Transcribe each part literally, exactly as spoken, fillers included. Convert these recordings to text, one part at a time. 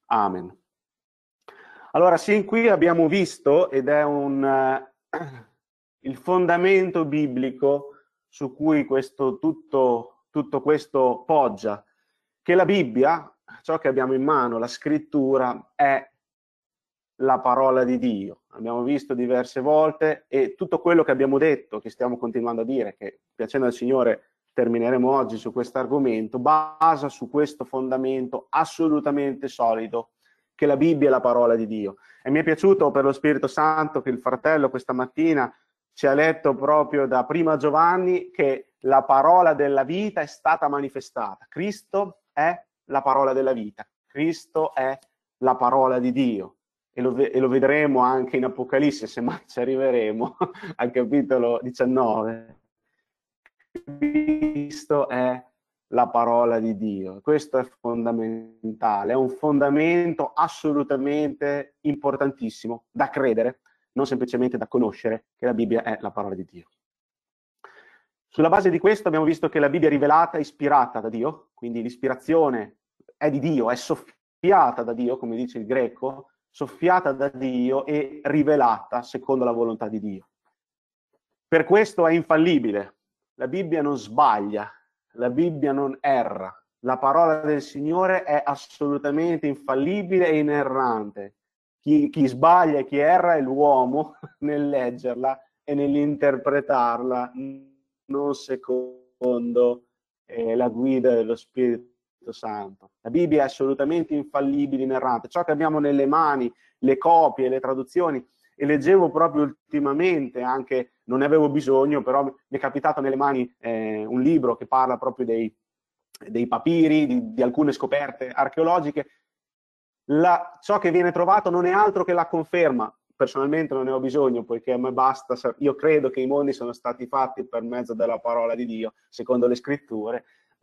Amen. Allora, sin qui abbiamo visto, ed è un, uh, il fondamento biblico su cui questo, tutto, tutto questo poggia, che la Bibbia, ciò che abbiamo in mano, la scrittura, è la parola di Dio. Abbiamo visto diverse volte e tutto quello che abbiamo detto, che stiamo continuando a dire, che piacendo al Signore termineremo oggi su questo argomento, basa su questo fondamento assolutamente solido, che la Bibbia è la parola di Dio. E mi è piaciuto per lo Spirito Santo che il fratello questa mattina ci ha letto proprio da prima Giovanni che la parola della vita è stata manifestata. Cristo è la parola della vita. Cristo è la parola di Dio. E lo, e lo vedremo anche in Apocalisse, se mai ci arriveremo, al capitolo diciannove. Cristo è la parola di Dio. Questo è fondamentale, è un fondamento assolutamente importantissimo da credere, non semplicemente da conoscere, che la Bibbia è la parola di Dio. Sulla base di questo abbiamo visto che la Bibbia è rivelata, ispirata da Dio, quindi l'ispirazione è di Dio, è soffiata da Dio, come dice il greco, soffiata da Dio e rivelata secondo la volontà di Dio. Per questo è infallibile. La Bibbia non sbaglia, la Bibbia non erra. La parola del Signore è assolutamente infallibile e inerrante. Chi, chi sbaglia e chi erra è l'uomo nel leggerla e nell'interpretarla, non secondo eh, la guida dello Spirito Santo. La Bibbia è assolutamente infallibile, inerrante. Ciò che abbiamo nelle mani, le copie, le traduzioni, e leggevo proprio ultimamente, anche non ne avevo bisogno, però mi è capitato nelle mani eh, un libro che parla proprio dei, dei papiri, di, di alcune scoperte archeologiche. La, ciò che viene trovato non è altro che la conferma. Personalmente non ne ho bisogno, poiché a me basta, io credo che i mondi sono stati fatti per mezzo della parola di Dio, secondo le scritture,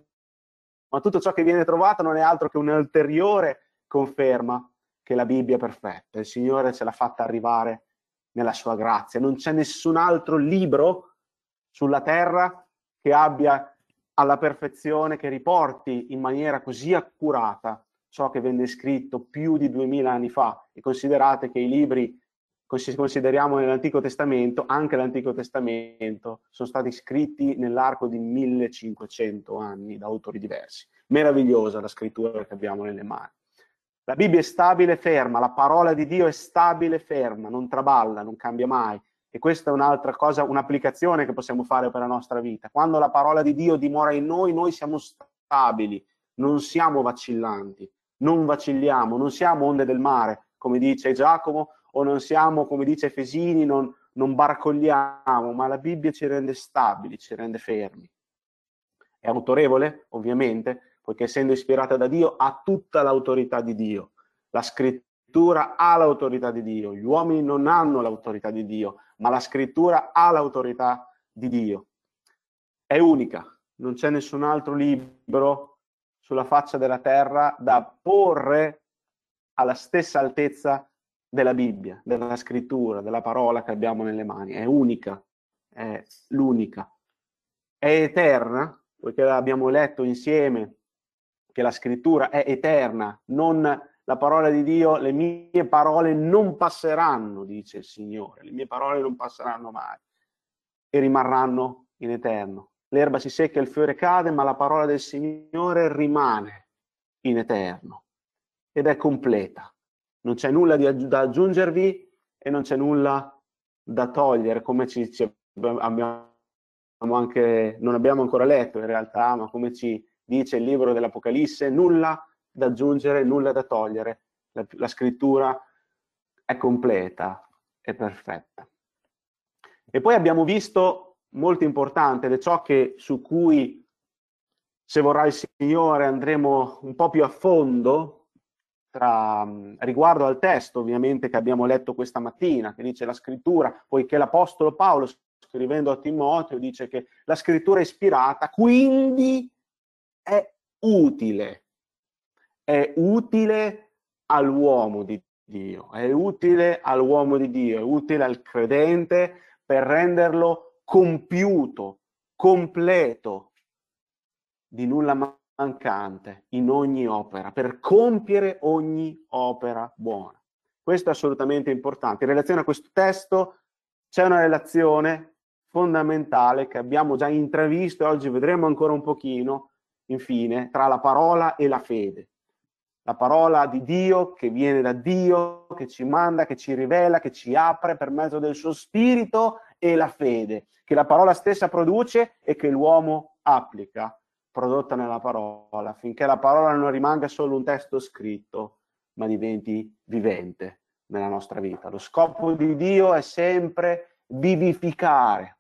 ma tutto ciò che viene trovato non è altro che un'ulteriore conferma che la Bibbia è perfetta. Il Signore ce l'ha fatta arrivare nella sua grazia. Non c'è nessun altro libro sulla terra che abbia alla perfezione, che riporti in maniera così accurata ciò che venne scritto più di duemila anni fa. E considerate che i libri, se consideriamo nell'Antico Testamento, anche l'Antico Testamento, sono stati scritti nell'arco di millecinquecento anni da autori diversi. Meravigliosa la scrittura che abbiamo nelle mani. La Bibbia è stabile e ferma, la parola di Dio è stabile e ferma, non traballa, non cambia mai. E questa è un'altra cosa, un'applicazione che possiamo fare per la nostra vita. Quando la parola di Dio dimora in noi, noi siamo stabili, non siamo vacillanti, non vacilliamo, non siamo onde del mare, come dice Giacomo, o non siamo, come dice Efesini, non, non barcogliamo, ma la Bibbia ci rende stabili, ci rende fermi. È autorevole, ovviamente, poiché essendo ispirata da Dio ha tutta l'autorità di Dio. La scrittura ha l'autorità di Dio, gli uomini non hanno l'autorità di Dio, ma la scrittura ha l'autorità di Dio. È unica, non c'è nessun altro libro sulla faccia della terra da porre alla stessa altezza della Bibbia, della scrittura, della parola che abbiamo nelle mani. È unica, è l'unica. È eterna, poiché abbiamo letto insieme che la scrittura è eterna, non la parola di Dio, le mie parole non passeranno, dice il Signore, le mie parole non passeranno mai e rimarranno in eterno. L'erba si secca, il fiore cade, ma la parola del Signore rimane in eterno ed è completa. Non c'è nulla di, da aggiungervi e non c'è nulla da togliere, come ci, ci abbiamo anche, non abbiamo ancora letto in realtà, ma come ci dice il libro dell'Apocalisse, nulla da aggiungere, nulla da togliere. La, la scrittura è completa, è perfetta. E poi abbiamo visto, molto importante, ed è ciò che, su cui, se vorrà il Signore, andremo un po' più a fondo, tra, riguardo al testo ovviamente che abbiamo letto questa mattina, che dice la scrittura, poiché l'Apostolo Paolo, scrivendo a Timoteo, dice che la scrittura è ispirata, quindi è utile, è utile all'uomo di Dio, è utile all'uomo di Dio, è utile al credente per renderlo compiuto, completo, di nulla mancante in ogni opera, per compiere ogni opera buona. Questo è assolutamente importante. In relazione a questo testo c'è una relazione fondamentale che abbiamo già intravisto e oggi vedremo ancora un pochino, infine, tra la parola e la fede. La parola di Dio che viene da Dio, che ci manda, che ci rivela, che ci apre per mezzo del suo spirito, e la fede, che la parola stessa produce e che l'uomo applica, prodotta nella parola, affinché la parola non rimanga solo un testo scritto, ma diventi vivente nella nostra vita. Lo scopo di Dio è sempre vivificare,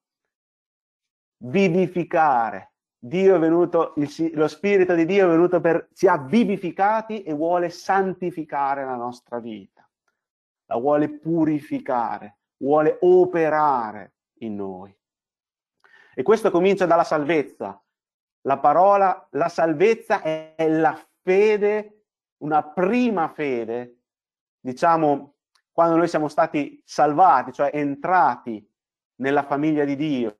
vivificare. Dio è venuto, il, lo Spirito di Dio è venuto per, ci ha vivificati e vuole santificare la nostra vita, la vuole purificare, vuole operare in noi. E questo comincia dalla salvezza. La parola, la salvezza è la fede, una prima fede, diciamo, quando noi siamo stati salvati, cioè entrati nella famiglia di Dio,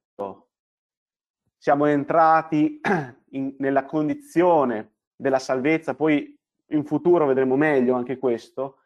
siamo entrati in, nella condizione della salvezza, poi in futuro vedremo meglio anche questo,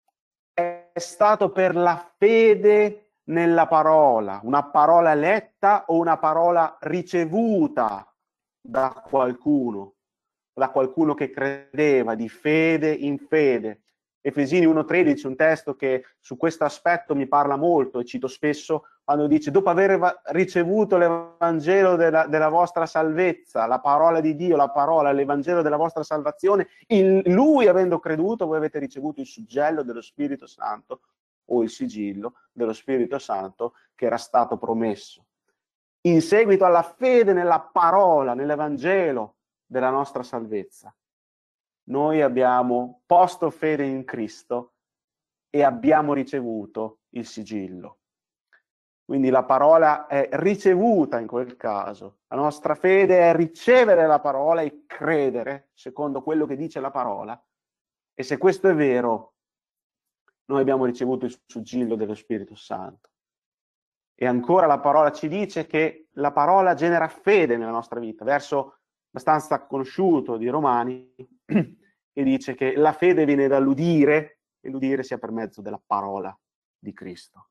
è stato per la fede nella parola, una parola letta o una parola ricevuta da qualcuno, da qualcuno che credeva, di fede in fede. Efesini uno tredici, un testo che su questo aspetto mi parla molto e cito spesso, quando dice: dopo aver ricevuto l'Evangelo della, della vostra salvezza, la parola di Dio, la parola, l'Evangelo della vostra salvazione, in Lui avendo creduto, voi avete ricevuto il suggello dello Spirito Santo o il sigillo dello Spirito Santo che era stato promesso. In seguito alla fede nella parola, nell'Evangelo della nostra salvezza, noi abbiamo posto fede in Cristo e abbiamo ricevuto il sigillo. Quindi la parola è ricevuta in quel caso. La nostra fede è ricevere la parola e credere secondo quello che dice la parola. E se questo è vero, noi abbiamo ricevuto il sigillo dello Spirito Santo. E ancora la parola ci dice che la parola genera fede nella nostra vita, verso abbastanza conosciuto di Romani, che dice che la fede viene dall'udire e l'udire sia per mezzo della parola di Cristo.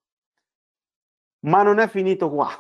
Ma non è finito qua.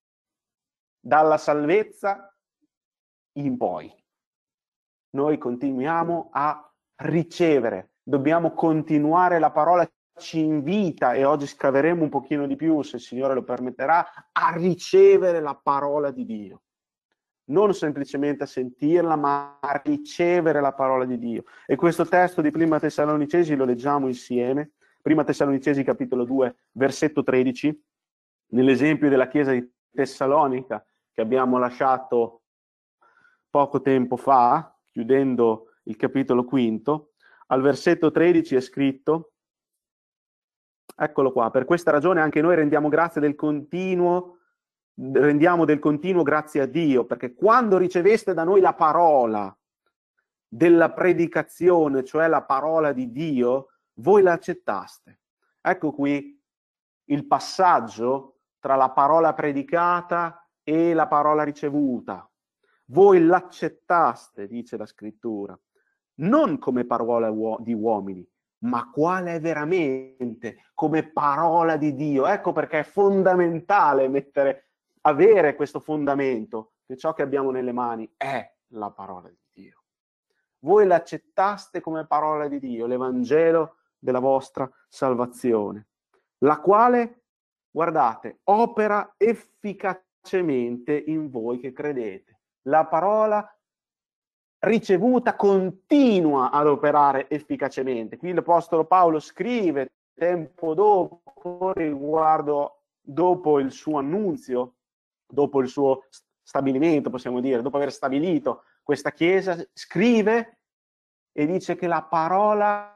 Dalla salvezza in poi noi continuiamo a ricevere, dobbiamo continuare, la parola ci invita, e oggi scaveremo un pochino di più, se il Signore lo permetterà, a ricevere la parola di Dio. Non semplicemente a sentirla, ma a ricevere la parola di Dio. E questo testo di Prima Tessalonicesi lo leggiamo insieme. Prima Tessalonicesi capitolo due, versetto tredici, nell'esempio della chiesa di Tessalonica che abbiamo lasciato poco tempo fa, chiudendo il capitolo quinto, al versetto tredici è scritto, eccolo qua: per questa ragione anche noi rendiamo grazie del continuo rendiamo del continuo grazie a Dio, perché quando riceveste da noi la parola della predicazione, cioè la parola di Dio, voi la accettaste. Ecco qui il passaggio tra la parola predicata e la parola ricevuta. Voi l'accettaste, dice la scrittura, non come parola di uomini, ma quale è veramente, come parola di Dio. Ecco perché è fondamentale mettere avere questo fondamento, che ciò che abbiamo nelle mani è la parola di Dio. Voi l'accettaste come parola di Dio, l'Evangelo della vostra salvazione, la quale, guardate, opera efficacemente in voi che credete. La parola ricevuta continua ad operare efficacemente. Qui l'Apostolo Paolo scrive tempo dopo, riguardo dopo il suo annunzio, dopo il suo stabilimento, possiamo dire, dopo aver stabilito questa chiesa, scrive e dice che la parola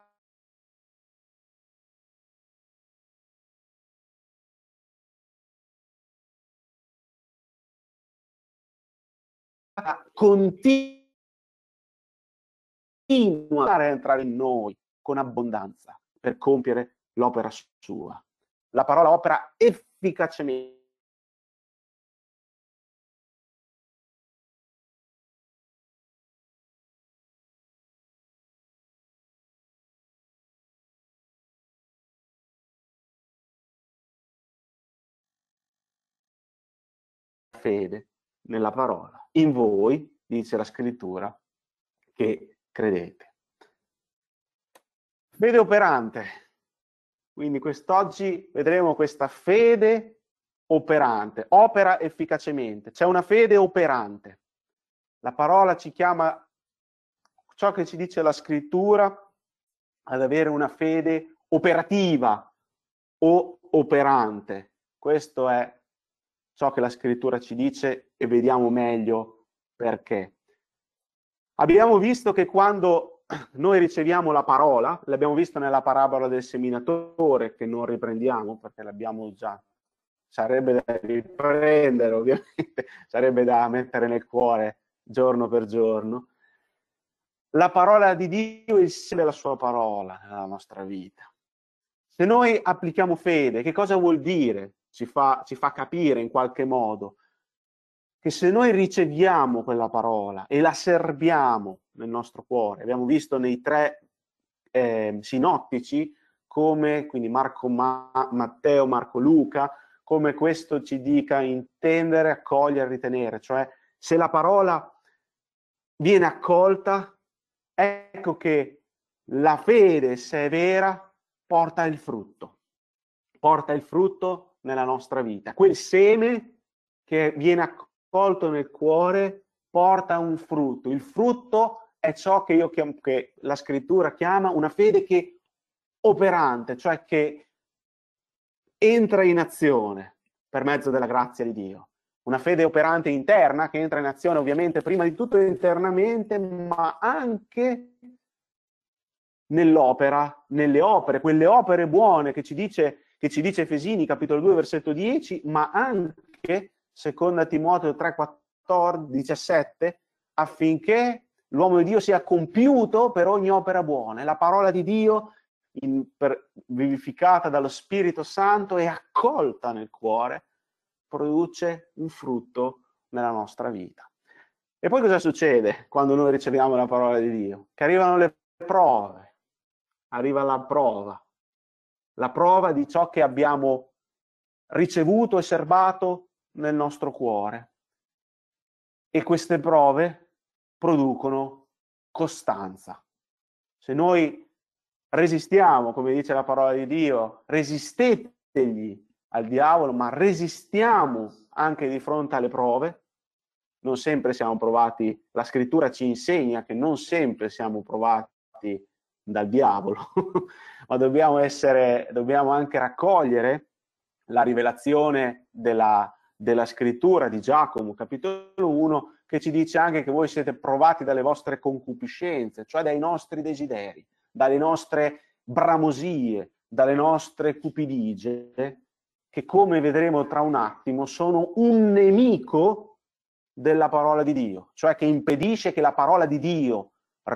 continua a entrare in noi con abbondanza per compiere l'opera sua. La parola opera efficacemente. fede nella parola. In voi, dice la scrittura, che credete. Fede operante. Quindi quest'oggi vedremo questa fede operante, opera efficacemente. C'è una fede operante. La parola ci chiama, ciò che ci dice la scrittura, ad avere una fede operativa o operante. Questo è ciò che la scrittura ci dice e vediamo meglio perché. Abbiamo visto che quando noi riceviamo la parola, l'abbiamo visto nella parabola del seminatore, che non riprendiamo perché l'abbiamo già, sarebbe da riprendere ovviamente, sarebbe da mettere nel cuore giorno per giorno. La parola di Dio è il seme della sua parola nella nostra vita. Se noi applichiamo fede, che cosa vuol dire? Ci fa, ci fa capire in qualche modo che se noi riceviamo quella parola e la serbiamo nel nostro cuore, abbiamo visto nei tre eh, sinottici come, quindi Marco, Ma, Matteo, Marco, Luca, come questo ci dica intendere, accogliere, ritenere, cioè se la parola viene accolta, ecco che la fede, se è vera, porta il frutto, porta il frutto nella nostra vita. Quel seme che viene accolto nel cuore porta un frutto. Il frutto è ciò che, io chiamo, che la scrittura chiama una fede che operante, cioè che entra in azione per mezzo della grazia di Dio. Una fede operante interna che entra in azione ovviamente prima di tutto internamente, ma anche nell'opera, nelle opere, quelle opere buone che ci dice, che ci dice Efesini capitolo due versetto dieci, ma anche seconda Timoteo tre quattordici diciassette, affinché l'uomo di Dio sia compiuto per ogni opera buona. E la parola di Dio in, per, vivificata dallo Spirito Santo e accolta nel cuore produce un frutto nella nostra vita. E poi cosa succede quando noi riceviamo la parola di Dio? Che arrivano le prove, arriva la prova, la prova di ciò che abbiamo ricevuto e serbato nel nostro cuore. E queste prove producono costanza. Se noi resistiamo, come dice la parola di Dio, resistetegli al diavolo, ma resistiamo anche di fronte alle prove. Non sempre siamo provati, la scrittura ci insegna che non sempre siamo provati dal diavolo, ma dobbiamo essere, dobbiamo anche raccogliere la rivelazione della, della scrittura di Giacomo, capitolo uno, che ci dice anche che voi siete provati dalle vostre concupiscenze, cioè dai nostri desideri, dalle nostre bramosie, dalle nostre cupidigie, che come vedremo tra un attimo sono un nemico della parola di Dio, cioè che impedisce che la parola di Dio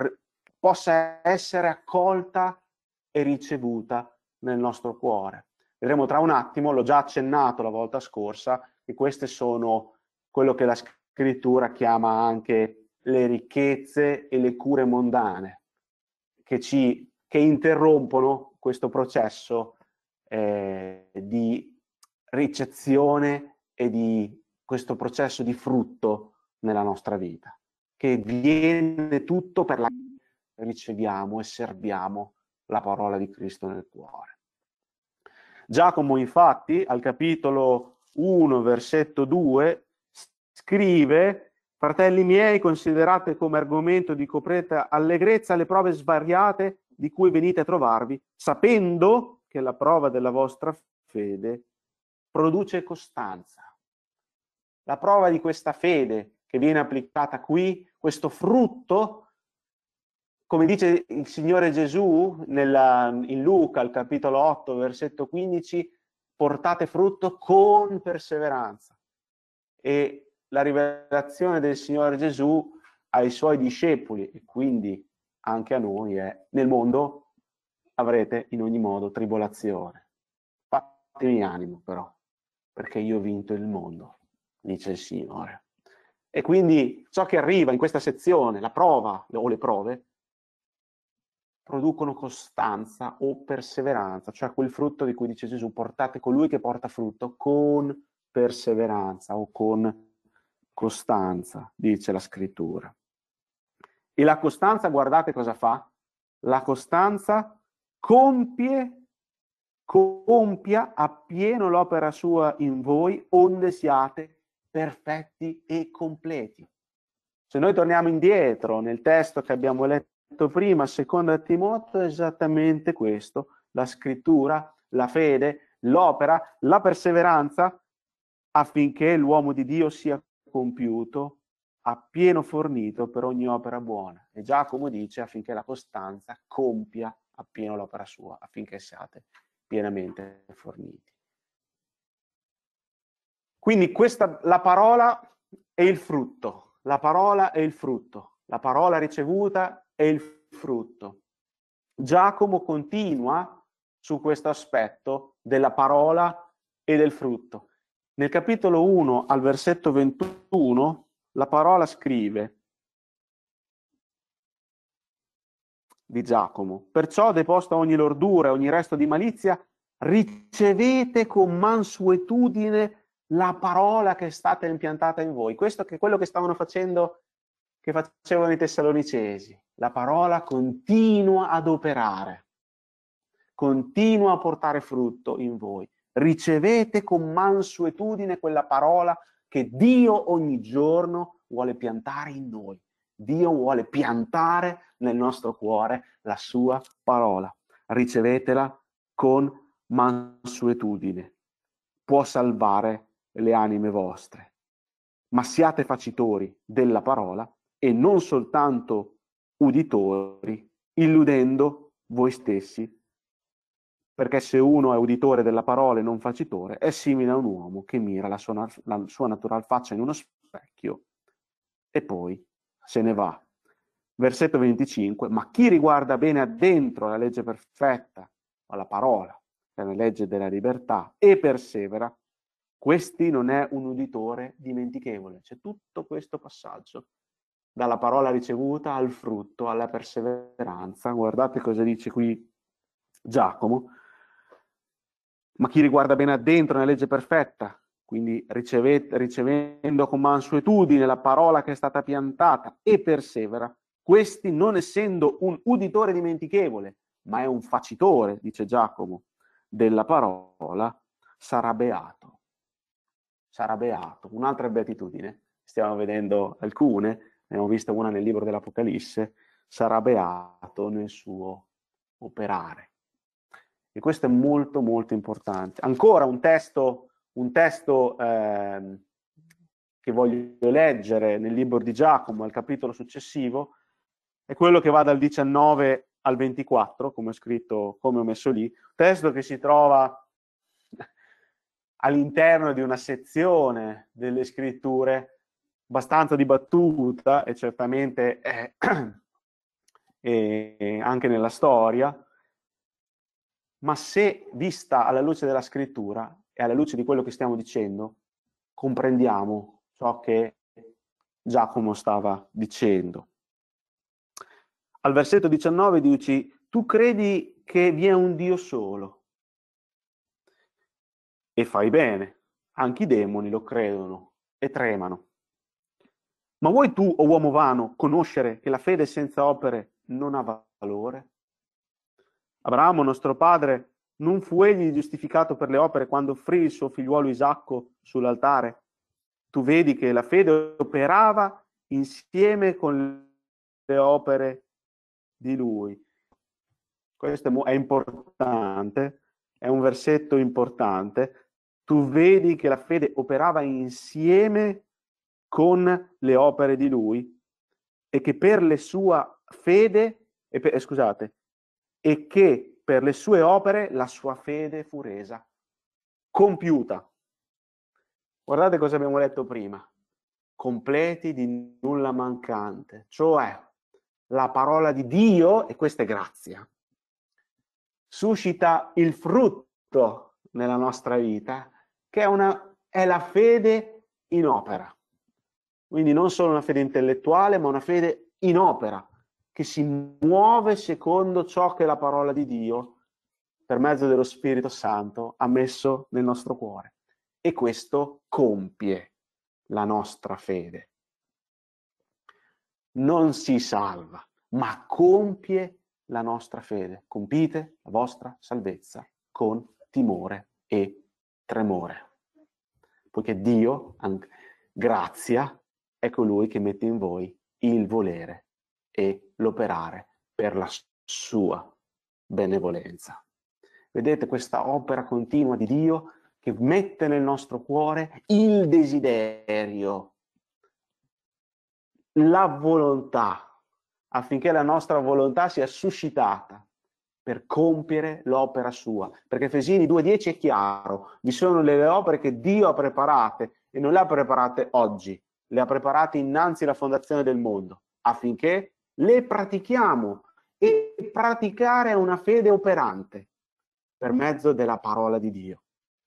possa essere accolta e ricevuta nel nostro cuore. Vedremo tra un attimo, l'ho già accennato la volta scorsa, che queste sono quello che la scrittura chiama anche le ricchezze e le cure mondane, che, ci, che interrompono questo processo eh, di ricezione e di questo processo di frutto nella nostra vita, che viene tutto per la riceviamo e serviamo la parola di Cristo nel cuore. Giacomo infatti al capitolo uno versetto due scrive: fratelli miei, considerate come argomento di completa allegrezza le prove svariate di cui venite a trovarvi, sapendo che la prova della vostra fede produce costanza. La prova di questa fede che viene applicata qui, questo frutto, come dice il Signore Gesù nella, in Luca, al capitolo otto, versetto quindici, portate frutto con perseveranza. E la rivelazione del Signore Gesù ai Suoi discepoli, e quindi anche a noi, è: nel mondo avrete in ogni modo tribolazione. Fatevi animo però, perché io ho vinto il mondo, dice il Signore. E quindi ciò che arriva in questa sezione, la prova o le prove, producono costanza o perseveranza, cioè quel frutto di cui dice Gesù: portate colui che porta frutto con perseveranza o con costanza, dice la scrittura. E la costanza, guardate cosa fa? La costanza compie, compia appieno l'opera sua in voi, onde siate perfetti e completi. Se noi torniamo indietro nel testo che abbiamo letto prima, seconda Timoteo, è esattamente questo: la scrittura, la fede, l'opera, la perseveranza, affinché l'uomo di Dio sia compiuto, appieno fornito per ogni opera buona. E Giacomo dice affinché la costanza compia appieno l'opera sua, affinché siate pienamente forniti. Quindi questa, la parola è il frutto, la parola è il frutto, la parola ricevuta è il frutto. Giacomo continua su questo aspetto della parola e del frutto. Nel capitolo uno al versetto ventuno la parola scrive di Giacomo: perciò deposta ogni lordura, ogni resto di malizia, ricevete con mansuetudine la parola che è stata impiantata in voi. Questo è quello che stavano facendo, che facevano i Tessalonicesi. La parola continua ad operare, continua a portare frutto in voi. Ricevete con mansuetudine quella parola che Dio ogni giorno vuole piantare in noi. Dio vuole piantare nel nostro cuore la sua parola. Ricevetela con mansuetudine. Può salvare le anime vostre. Ma siate facitori della parola e non soltanto uditori, illudendo voi stessi. Perché se uno è uditore della parola e non facitore, è simile a un uomo che mira la sua, la sua natural faccia in uno specchio e poi se ne va. Versetto venticinque: ma chi riguarda bene addentro la legge perfetta, alla parola, che è la legge della libertà, e persevera, questi non è un uditore dimentichevole. C'è tutto questo passaggio, dalla parola ricevuta al frutto, alla perseveranza. Guardate cosa dice qui Giacomo. Ma chi riguarda bene addentro nella legge perfetta, quindi riceve, ricevendo con mansuetudine la parola che è stata piantata e persevera, questi non essendo un uditore dimentichevole, ma è un facitore, dice Giacomo, della parola, sarà beato. Sarà beato. Un'altra beatitudine, stiamo vedendo alcune, ne abbiamo vista una nel libro dell'Apocalisse, sarà beato nel suo operare. E questo è molto molto importante. Ancora un testo, un testo eh, che voglio leggere nel libro di Giacomo, al capitolo successivo, è quello che va dal diciannove al ventiquattro, come ho scritto, come ho messo lì, testo che si trova all'interno di una sezione delle scritture abbastanza dibattuta e certamente eh, eh, anche nella storia, ma se vista alla luce della scrittura e alla luce di quello che stiamo dicendo, comprendiamo ciò che Giacomo stava dicendo. Al versetto diciannove dici: tu credi che vi è un Dio solo e fai bene, anche i demoni lo credono e tremano. Ma vuoi tu, o uomo vano, conoscere che la fede senza opere non ha valore? Abramo, nostro padre, non fu egli giustificato per le opere quando offrì il suo figliuolo Isacco sull'altare? Tu vedi che la fede operava insieme con le opere di lui. Questo è importante, è un versetto importante. Tu vedi che la fede operava insieme con le opere di lui e che per le sue fede, e per, eh, scusate, e che per le sue opere la sua fede fu resa compiuta. Guardate cosa abbiamo letto prima: completi di nulla mancante, cioè la parola di Dio, e questa è grazia, suscita il frutto nella nostra vita, che è, una, è la fede in opera. Quindi non solo una fede intellettuale, ma una fede in opera, che si muove secondo ciò che la parola di Dio, per mezzo dello Spirito Santo, ha messo nel nostro cuore. E questo compie. la nostra fede. Non si salva, ma compie la nostra fede. Compite la vostra salvezza con timore e tremore. Poiché Dio, grazia, è colui che mette in voi il volere e l'operare per la sua benevolenza. Vedete questa opera continua di Dio che mette nel nostro cuore il desiderio, la volontà, affinché la nostra volontà sia suscitata per compiere l'opera sua. Perché Efesini due dieci è chiaro, vi sono delle opere che Dio ha preparate e non le ha preparate oggi, le ha preparate innanzi alla fondazione del mondo, affinché le pratichiamo. E praticare è una fede operante per mezzo della parola di Dio.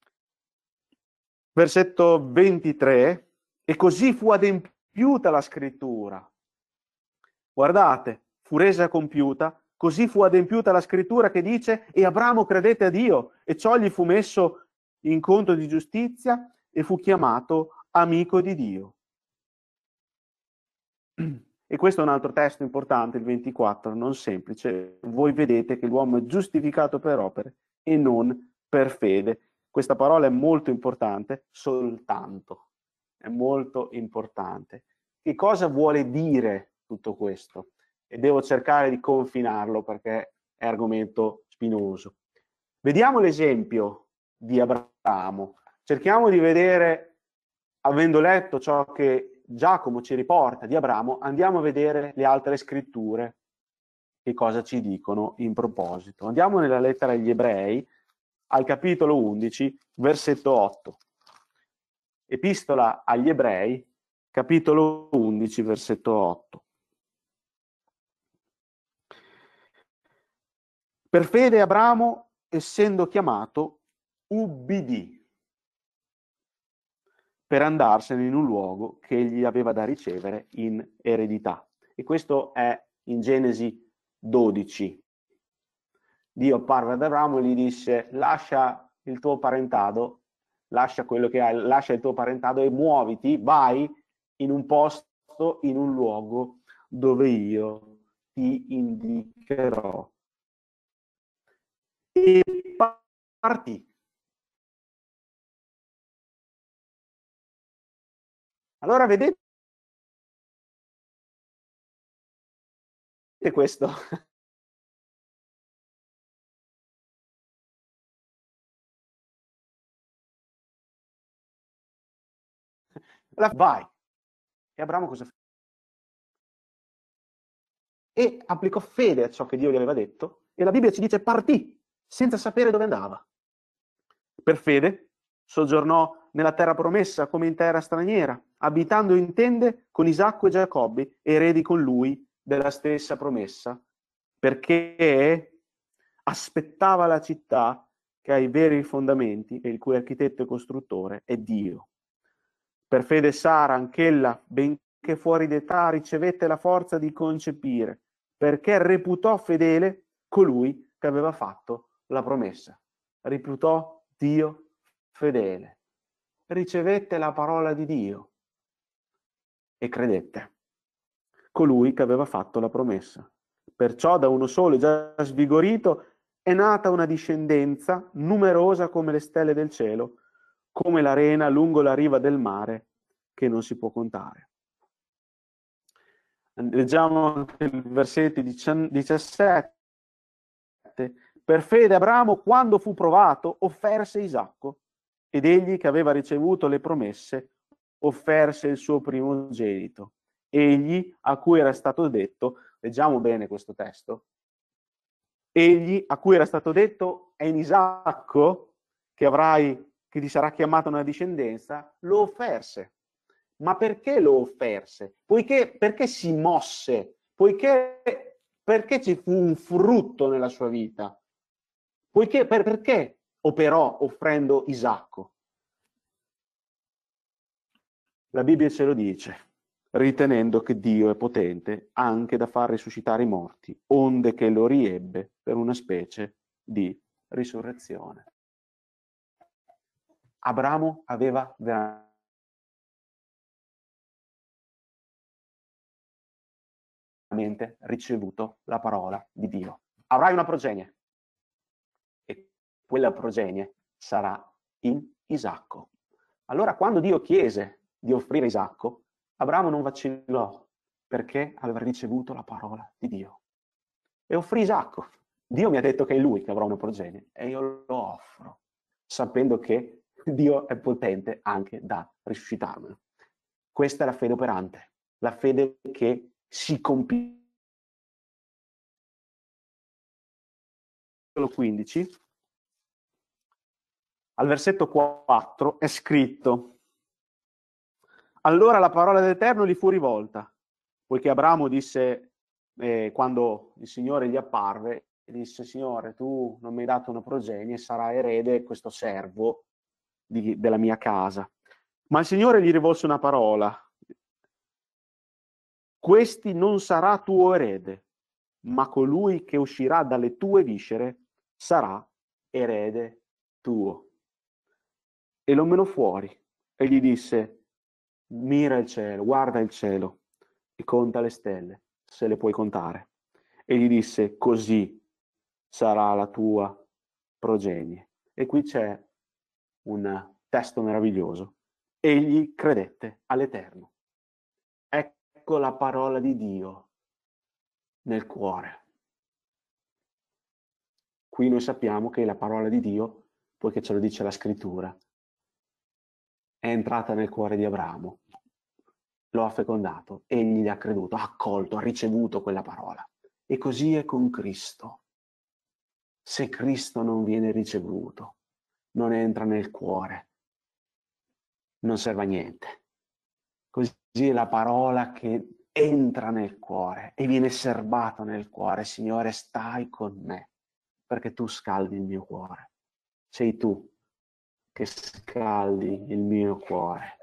Versetto ventitré, e così fu adempiuta la scrittura. Guardate, fu resa compiuta, così fu adempiuta la scrittura che dice: e Abramo credette a Dio, e ciò gli fu messo in conto di giustizia, e fu chiamato amico di Dio. E questo è un altro testo importante, il ventiquattro, non semplice. Voi vedete che l'uomo è giustificato per opere e non per fede. Questa parola è molto importante, soltanto. È molto importante. Che cosa vuole dire tutto questo? E devo cercare di confinarlo perché è argomento spinoso. Vediamo l'esempio di Abramo. Cerchiamo di vedere, avendo letto ciò che Giacomo ci riporta di Abramo, andiamo a vedere le altre scritture, che cosa ci dicono in proposito. Andiamo nella lettera agli Ebrei, al capitolo undici, versetto otto. Epistola agli Ebrei, capitolo undici, versetto otto. Per fede Abramo, essendo chiamato, ubbidì per andarsene in un luogo che egli aveva da ricevere in eredità. E questo è in Genesi dodici. Dio apparve ad Abramo e gli disse: lascia il tuo parentado, lascia quello che hai, lascia il tuo parentado e muoviti, vai in un posto, in un luogo dove io ti indicherò. E partì. Allora vedete questo? Vai. E Abramo cosa fa? E applicò fede a ciò che Dio gli aveva detto, e la Bibbia ci dice partì, senza sapere dove andava. Per fede soggiornò nella terra promessa come in terra straniera, abitando in tende con Isacco e Giacobbe, eredi con lui della stessa promessa, perché aspettava la città che ha i veri fondamenti e il cui architetto e costruttore è Dio. Per fede Sara, anch'ella, benché fuori d'età, ricevette la forza di concepire, perché reputò fedele colui che aveva fatto la promessa. Reputò Dio fedele. Ricevette la parola di Dio e credette. Colui che aveva fatto la promessa. Perciò da uno solo, già svigorito, è nata una discendenza numerosa come le stelle del cielo, come l'arena lungo la riva del mare, che non si può contare. Leggiamo il versetto diciassette. Per fede Abramo, quando fu provato, offerse Isacco, ed egli che aveva ricevuto le promesse, offerse il suo primogenito. Egli a cui era stato detto, leggiamo bene questo testo, egli a cui era stato detto: è in Isacco che avrai, che ti sarà chiamata una discendenza, lo offerse. Ma perché lo offerse? Poiché, perché si mosse? Poiché, perché ci fu un frutto nella sua vita? Poiché, per, perché operò offrendo Isacco? La Bibbia ce lo dice, ritenendo che Dio è potente anche da far risuscitare i morti, onde che lo riebbe per una specie di risurrezione. Abramo aveva veramente veramente ricevuto la parola di Dio. Avrai una progenie e quella progenie sarà in Isacco. Allora, quando Dio chiese di offrire Isacco, Abramo non vacillò perché aveva ricevuto la parola di Dio e offrì Isacco. Dio mi ha detto che è lui che avrà una progenie e io lo offro, sapendo che Dio è potente anche da risuscitarmelo. Questa è la fede operante, la fede che si compie. quindici, al versetto quattro è scritto: allora la parola dell'Eterno gli fu rivolta, poiché Abramo disse, eh, quando il Signore gli apparve, disse: Signore, tu non mi hai dato una progenie, sarà erede questo servo di, della mia casa. Ma il Signore gli rivolse una parola: questi non sarà tuo erede, ma colui che uscirà dalle tue viscere sarà erede tuo. E lo menò fuori e gli disse: mira il cielo, guarda il cielo e conta le stelle, se le puoi contare. E gli disse: così sarà la tua progenie. E qui c'è un testo meraviglioso. Egli credette all'Eterno. Ecco la parola di Dio nel cuore. Qui noi sappiamo che la parola di Dio, poiché ce lo dice la scrittura, è entrata nel cuore di Abramo, lo ha fecondato, egli gli ha creduto, ha accolto, ha ricevuto quella parola. E così è con Cristo. Se Cristo non viene ricevuto, non entra nel cuore, non serve a niente. Così è la parola che entra nel cuore e viene serbata nel cuore. Signore, stai con me, perché tu scaldi il mio cuore. Sei tu che scaldi il mio cuore.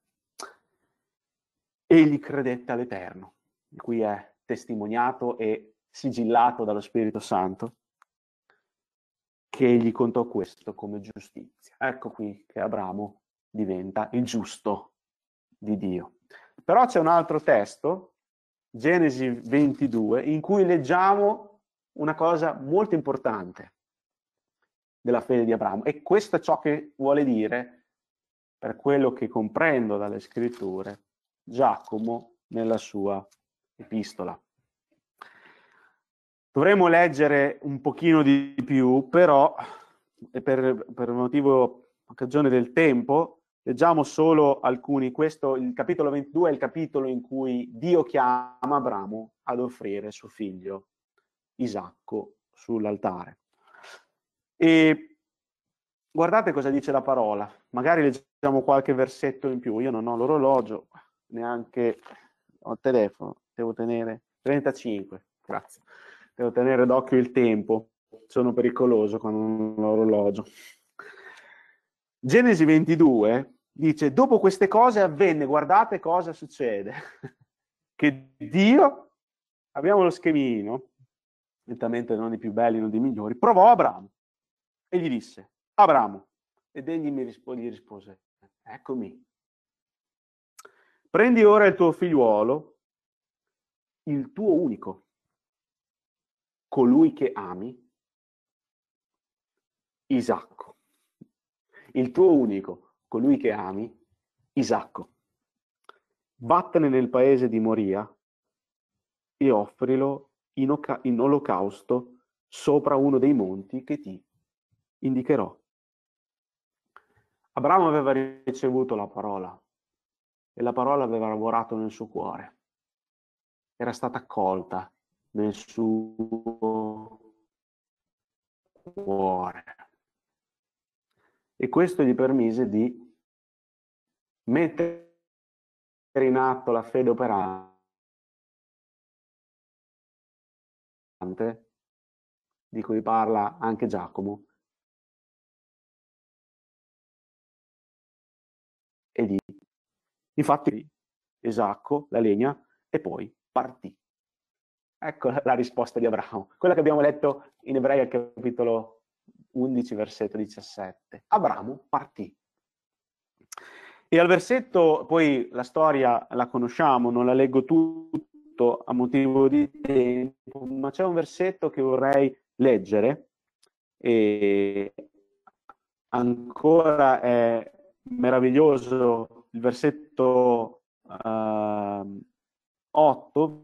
Egli credette all'Eterno, di cui è testimoniato e sigillato dallo Spirito Santo, che egli contò questo come giustizia. Ecco qui che Abramo diventa il giusto di Dio. Però c'è un altro testo, Genesi ventidue, in cui leggiamo una cosa molto importante della fede di Abramo. E questo è ciò che vuole dire, per quello che comprendo dalle scritture, Giacomo nella sua epistola. Dovremmo leggere un pochino di più, però per, per motivo, occasione del tempo, leggiamo solo alcuni. Questo, il capitolo ventidue è il capitolo in cui Dio chiama Abramo ad offrire suo figlio Isacco sull'altare. E guardate cosa dice la parola. Magari leggiamo qualche versetto in più. Io non ho l'orologio, neanche ho il telefono, devo tenere trentacinque, grazie. Devo tenere d'occhio il tempo, sono pericoloso quando non ho l'orologio. Genesi ventidue dice: dopo queste cose avvenne, guardate cosa succede, che Dio, abbiamo lo schemino, certamente non i più belli, non i migliori, provò Abramo e gli disse: Abramo, ed egli mi rispo- gli rispose: eccomi. Prendi ora il tuo figliuolo, il tuo unico, colui che ami, Isacco. Il tuo unico, colui che ami, Isacco. Vattene nel paese di Moria e offrilo in, oca- in olocausto sopra uno dei monti che ti indicherò. Abramo aveva ricevuto la parola e la parola aveva lavorato nel suo cuore. Era stata accolta nel suo cuore. E questo gli permise di mettere in atto la fede operante di cui parla anche Giacomo e di infatti Isacco la legna e poi partì. Ecco la risposta di Abramo, quella che abbiamo letto in Ebrei al capitolo undici, versetto diciassette. Abramo partì. E al versetto, poi la storia la conosciamo, non la leggo tutta, tutto a motivo di tempo, ma c'è un versetto che vorrei leggere, e ancora è meraviglioso, il versetto uh, otto.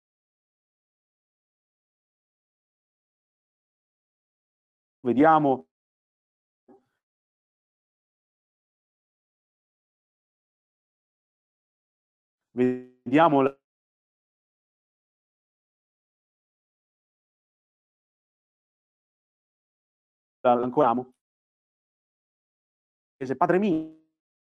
Vediamo vediamo la ancora Padre mio,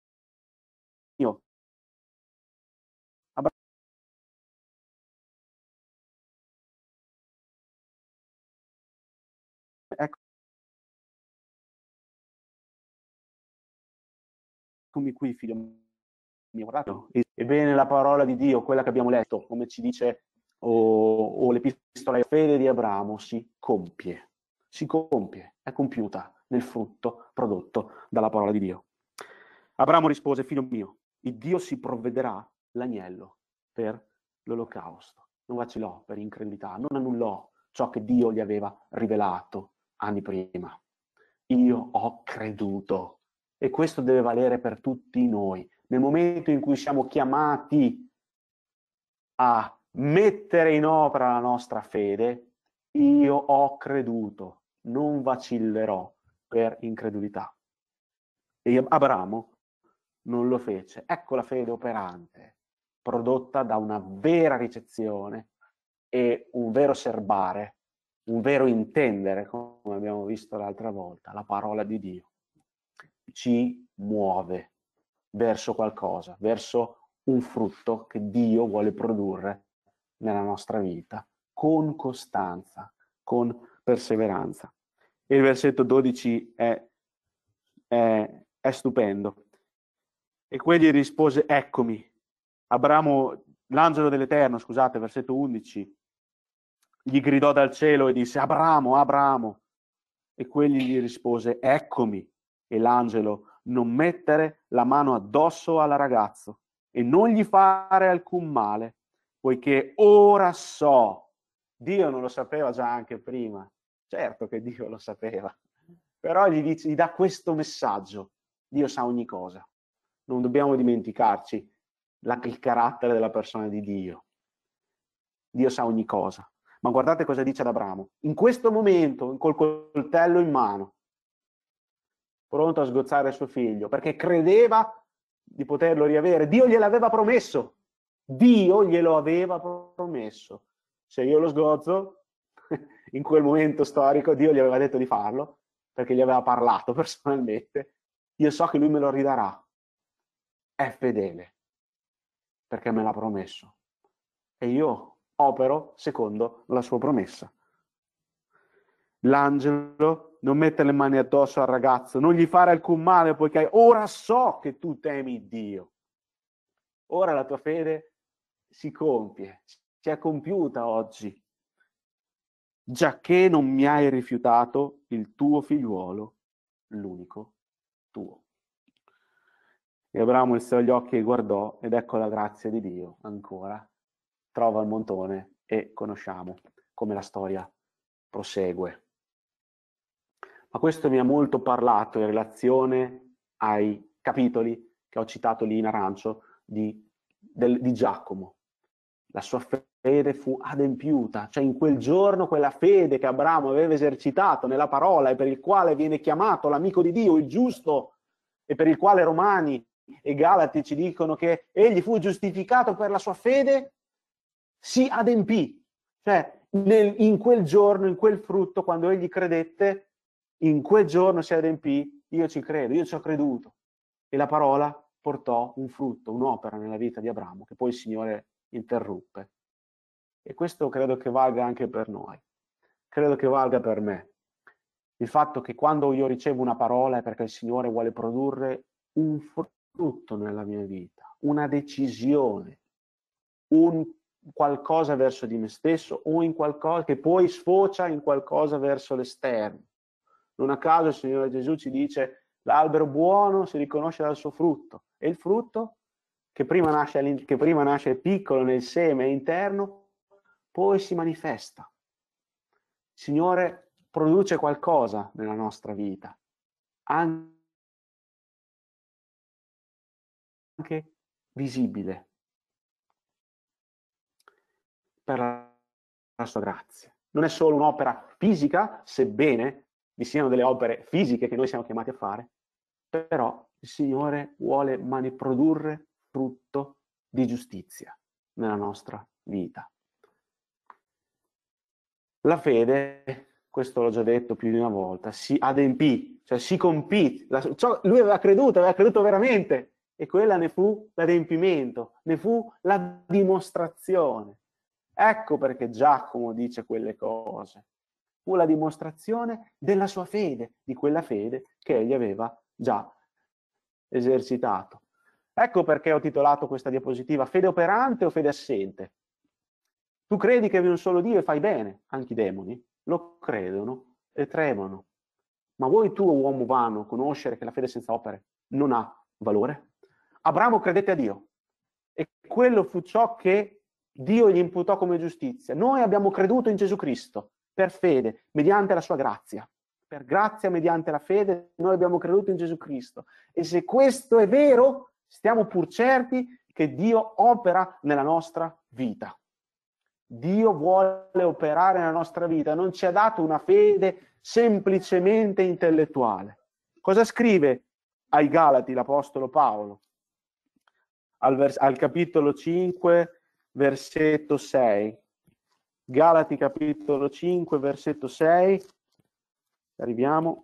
ecco, eccomi qui, figlio mio, guardate. Ebbene, la parola di Dio, quella che abbiamo letto, come ci dice o, o l'epistola di fede di Abramo, si compie, si compie, è compiuta nel frutto prodotto dalla parola di Dio. Abramo rispose: figlio mio, il Dio si provvederà l'agnello per l'olocausto. Non vacillò per incredulità, non annullò ciò che Dio gli aveva rivelato anni prima. Io ho creduto, e questo deve valere per tutti noi. Nel momento in cui siamo chiamati a mettere in opera la nostra fede, io ho creduto, non vacillerò per incredulità. E Abramo non lo fece. Ecco la fede operante, prodotta da una vera ricezione e un vero serbare, un vero intendere, come abbiamo visto l'altra volta. La parola di Dio ci muove verso qualcosa, verso un frutto che Dio vuole produrre nella nostra vita, con costanza, con perseveranza. E il versetto dodici è, è, è stupendo. E quegli rispose: eccomi. Abramo, l'angelo dell'Eterno, scusate, versetto undici, gli gridò dal cielo e disse: Abramo, Abramo. E quegli gli rispose: eccomi. E l'angelo: non mettere la mano addosso al ragazzo e non gli fare alcun male, poiché ora so. Dio non lo sapeva già anche prima, certo che Dio lo sapeva, però gli, dice, gli dà questo messaggio: Dio sa ogni cosa, non dobbiamo dimenticarci la, il carattere della persona di Dio. Dio sa ogni cosa. Ma guardate cosa dice ad Abramo: in questo momento, col coltello in mano, pronto a sgozzare suo figlio, perché credeva di poterlo riavere. Dio gliel'aveva promesso. Dio glielo aveva promesso. Se io lo sgozzo, in quel momento storico, Dio gli aveva detto di farlo, perché gli aveva parlato personalmente. Io so che lui me lo ridarà. È fedele, perché me l'ha promesso. E io opero secondo la sua promessa. L'angelo: non mette le mani addosso al ragazzo, non gli fare alcun male, poiché ora so che tu temi Dio. Ora la tua fede si compie, si è compiuta oggi, giacché non mi hai rifiutato il tuo figliuolo, l'unico tuo. E Abramo alzò gli occhi e guardò, ed ecco la grazia di Dio ancora. Trova il montone e conosciamo come la storia prosegue. Ma questo mi ha molto parlato in relazione ai capitoli che ho citato lì in arancio di, del, di Giacomo. La sua fede fu adempiuta, cioè in quel giorno quella fede che Abramo aveva esercitato nella parola e per il quale viene chiamato l'amico di Dio, il giusto, e per il quale Romani e Galati ci dicono che egli fu giustificato per la sua fede, si adempì. Cioè nel, in quel giorno, in quel frutto, quando egli credette, in quel giorno si adempì: io ci credo, io ci ho creduto. E la parola portò un frutto, un'opera nella vita di Abramo, che poi il Signore interruppe. E questo credo che valga anche per noi. Credo che valga per me. Il fatto che quando io ricevo una parola è perché il Signore vuole produrre un frutto nella mia vita, una decisione, un qualcosa verso di me stesso o in qualcosa che poi sfocia in qualcosa verso l'esterno. Non a caso il Signore Gesù ci dice: l'albero buono si riconosce dal suo frutto, e il frutto che prima nasce, che prima nasce piccolo nel seme interno poi si manifesta. Il Signore produce qualcosa nella nostra vita, anche visibile, per la, la sua grazia. Non è solo un'opera fisica, sebbene vi siano delle opere fisiche che noi siamo chiamati a fare, però il Signore vuole produrre frutto di giustizia nella nostra vita. La fede, questo l'ho già detto più di una volta, si adempì, cioè si compì. La, cioè, lui aveva creduto, aveva creduto veramente, e quella ne fu l'adempimento, ne fu la dimostrazione. Ecco perché Giacomo dice quelle cose. Fu la dimostrazione della sua fede, di quella fede che egli aveva già esercitato. Ecco perché ho titolato questa diapositiva Fede operante o fede assente? Tu credi che vi è un solo Dio e fai bene, anche i demoni lo credono e tremano. Ma vuoi tu, uomo vano, conoscere che la fede senza opere non ha valore? Abramo credette a Dio e quello fu ciò che Dio gli imputò come giustizia. Noi abbiamo creduto in Gesù Cristo per fede, mediante la sua grazia. Per grazia, mediante la fede, noi abbiamo creduto in Gesù Cristo. E se questo è vero, stiamo pur certi che Dio opera nella nostra vita. Dio vuole operare nella nostra vita, non ci ha dato una fede semplicemente intellettuale. Cosa scrive ai Galati l'Apostolo Paolo? Al, vers- al capitolo cinque, versetto sei. Galati capitolo cinque, versetto sei. Arriviamo.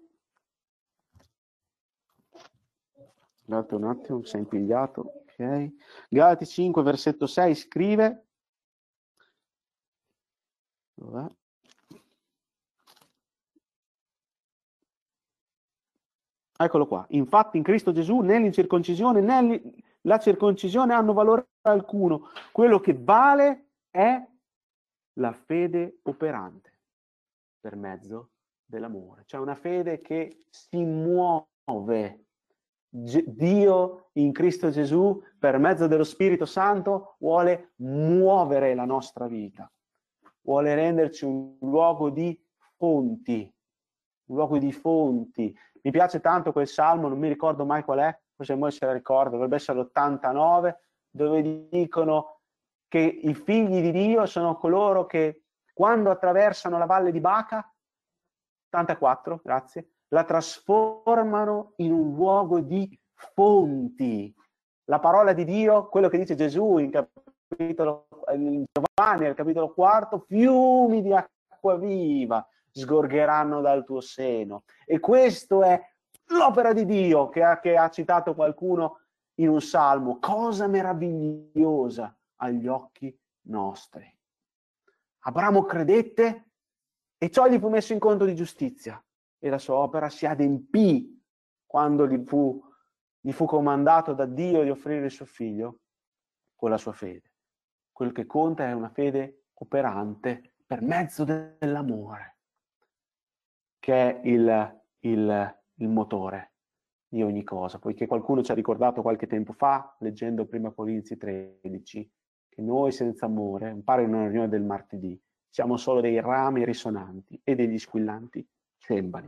Guardate un attimo, si è impigliato. Okay. Galati cinque, versetto sei scrive... Dov'è? Eccolo qua. Infatti in Cristo Gesù né l'incirconcisione né la circoncisione hanno valore alcuno. Quello che vale è la fede operante per mezzo dell'amore. Cioè una fede che si muove. Dio in Cristo Gesù per mezzo dello Spirito Santo vuole muovere la nostra vita. Vuole renderci un luogo di fonti. Un luogo di fonti. Mi piace tanto quel salmo, non mi ricordo mai qual è, forse voi se la ricordo, dovrebbe essere l'ottantanove, dove dicono che i figli di Dio sono coloro che quando attraversano la valle di Baca, ottantaquattro, grazie, la trasformano in un luogo di fonti. La parola di Dio, quello che dice Gesù in capitolo in Giovanni, al capitolo quarto, fiumi di acqua viva sgorgeranno dal tuo seno. E questo è l'opera di Dio che ha, che ha citato qualcuno in un salmo. Cosa meravigliosa agli occhi nostri. Abramo credette e ciò gli fu messo in conto di giustizia e la sua opera si adempì quando gli fu, gli fu comandato da Dio di offrire il suo figlio con la sua fede. Quel che conta è una fede operante per mezzo dell'amore, che è il, il, il motore di ogni cosa, poiché qualcuno ci ha ricordato qualche tempo fa, leggendo prima Corinzi tredici, che noi senza amore, mi pare in una riunione del martedì, siamo solo dei rami risonanti e degli squillanti cembali.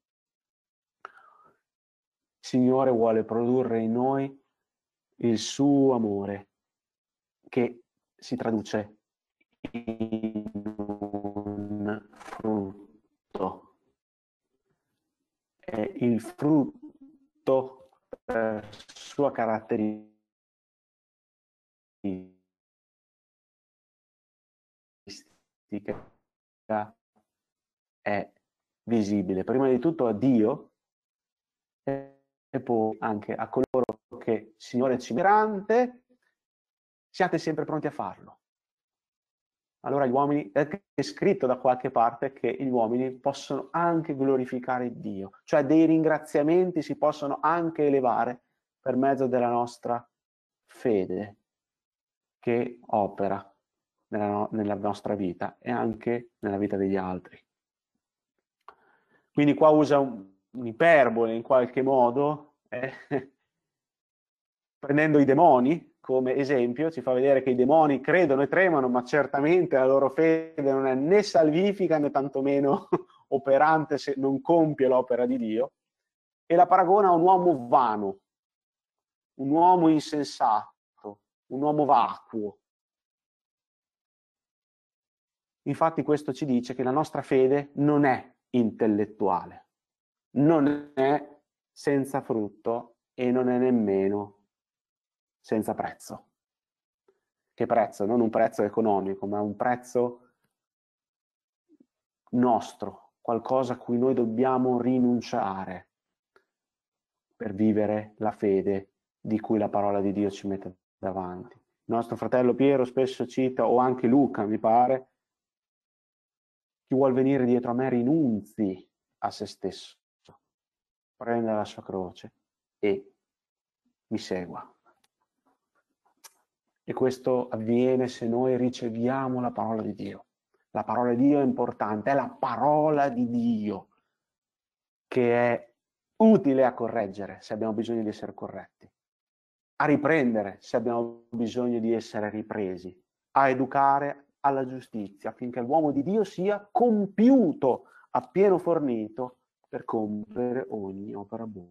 Il Signore vuole produrre in noi il suo amore, che si traduce in un frutto. È il frutto per sua caratteristica è visibile, prima di tutto a Dio e poi anche a coloro che, Signore ci garante, siate sempre pronti a farlo. Allora gli uomini, è scritto da qualche parte che gli uomini possono anche glorificare Dio, cioè dei ringraziamenti si possono anche elevare per mezzo della nostra fede che opera nella, no- nella nostra vita e anche nella vita degli altri. Quindi qua usa un, un'iperbole in qualche modo, eh, prendendo i demoni, come esempio, ci fa vedere che i demoni credono e tremano, ma certamente la loro fede non è né salvifica né tantomeno operante se non compie l'opera di Dio, e la paragona a un uomo vano, un uomo insensato, un uomo vacuo. Infatti questo ci dice che la nostra fede non è intellettuale, non è senza frutto e non è nemmeno senza prezzo. Che prezzo? Non un prezzo economico, ma un prezzo nostro, qualcosa a cui noi dobbiamo rinunciare per vivere la fede di cui la parola di Dio ci mette davanti. Il nostro fratello Piero spesso cita, o anche Luca mi pare, chi vuol venire dietro a me rinunzi a se stesso, prenda la sua croce e mi segua. E questo avviene se noi riceviamo la parola di Dio. La parola di Dio è importante, è la parola di Dio che è utile a correggere se abbiamo bisogno di essere corretti, a riprendere se abbiamo bisogno di essere ripresi, a educare alla giustizia, affinché l'uomo di Dio sia compiuto, appieno fornito per compiere ogni opera buona.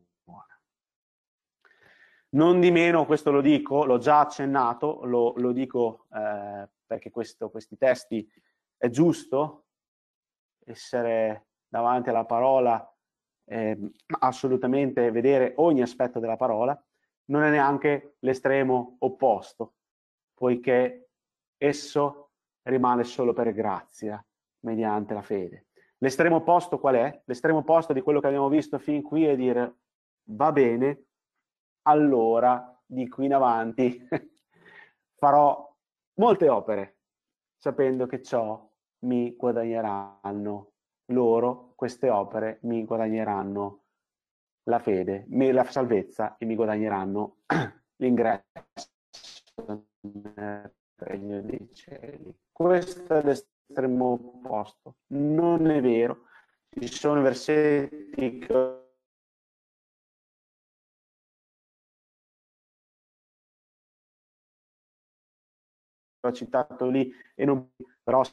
Non di meno, questo lo dico, l'ho già accennato, lo, lo dico eh, perché questo, questi testi è giusto essere davanti alla parola, eh, assolutamente vedere ogni aspetto della parola, non è neanche l'estremo opposto, poiché esso rimane solo per grazia, mediante la fede. L'estremo opposto qual è? L'estremo opposto di quello che abbiamo visto fin qui è dire, va bene, allora di qui in avanti farò molte opere, sapendo che ciò mi guadagneranno loro, queste opere mi guadagneranno la fede, la salvezza e mi guadagneranno l'ingresso nel regno dei cieli. Questo è l'estremo opposto. Non è vero. Ci sono versetti che ho citato lì e non però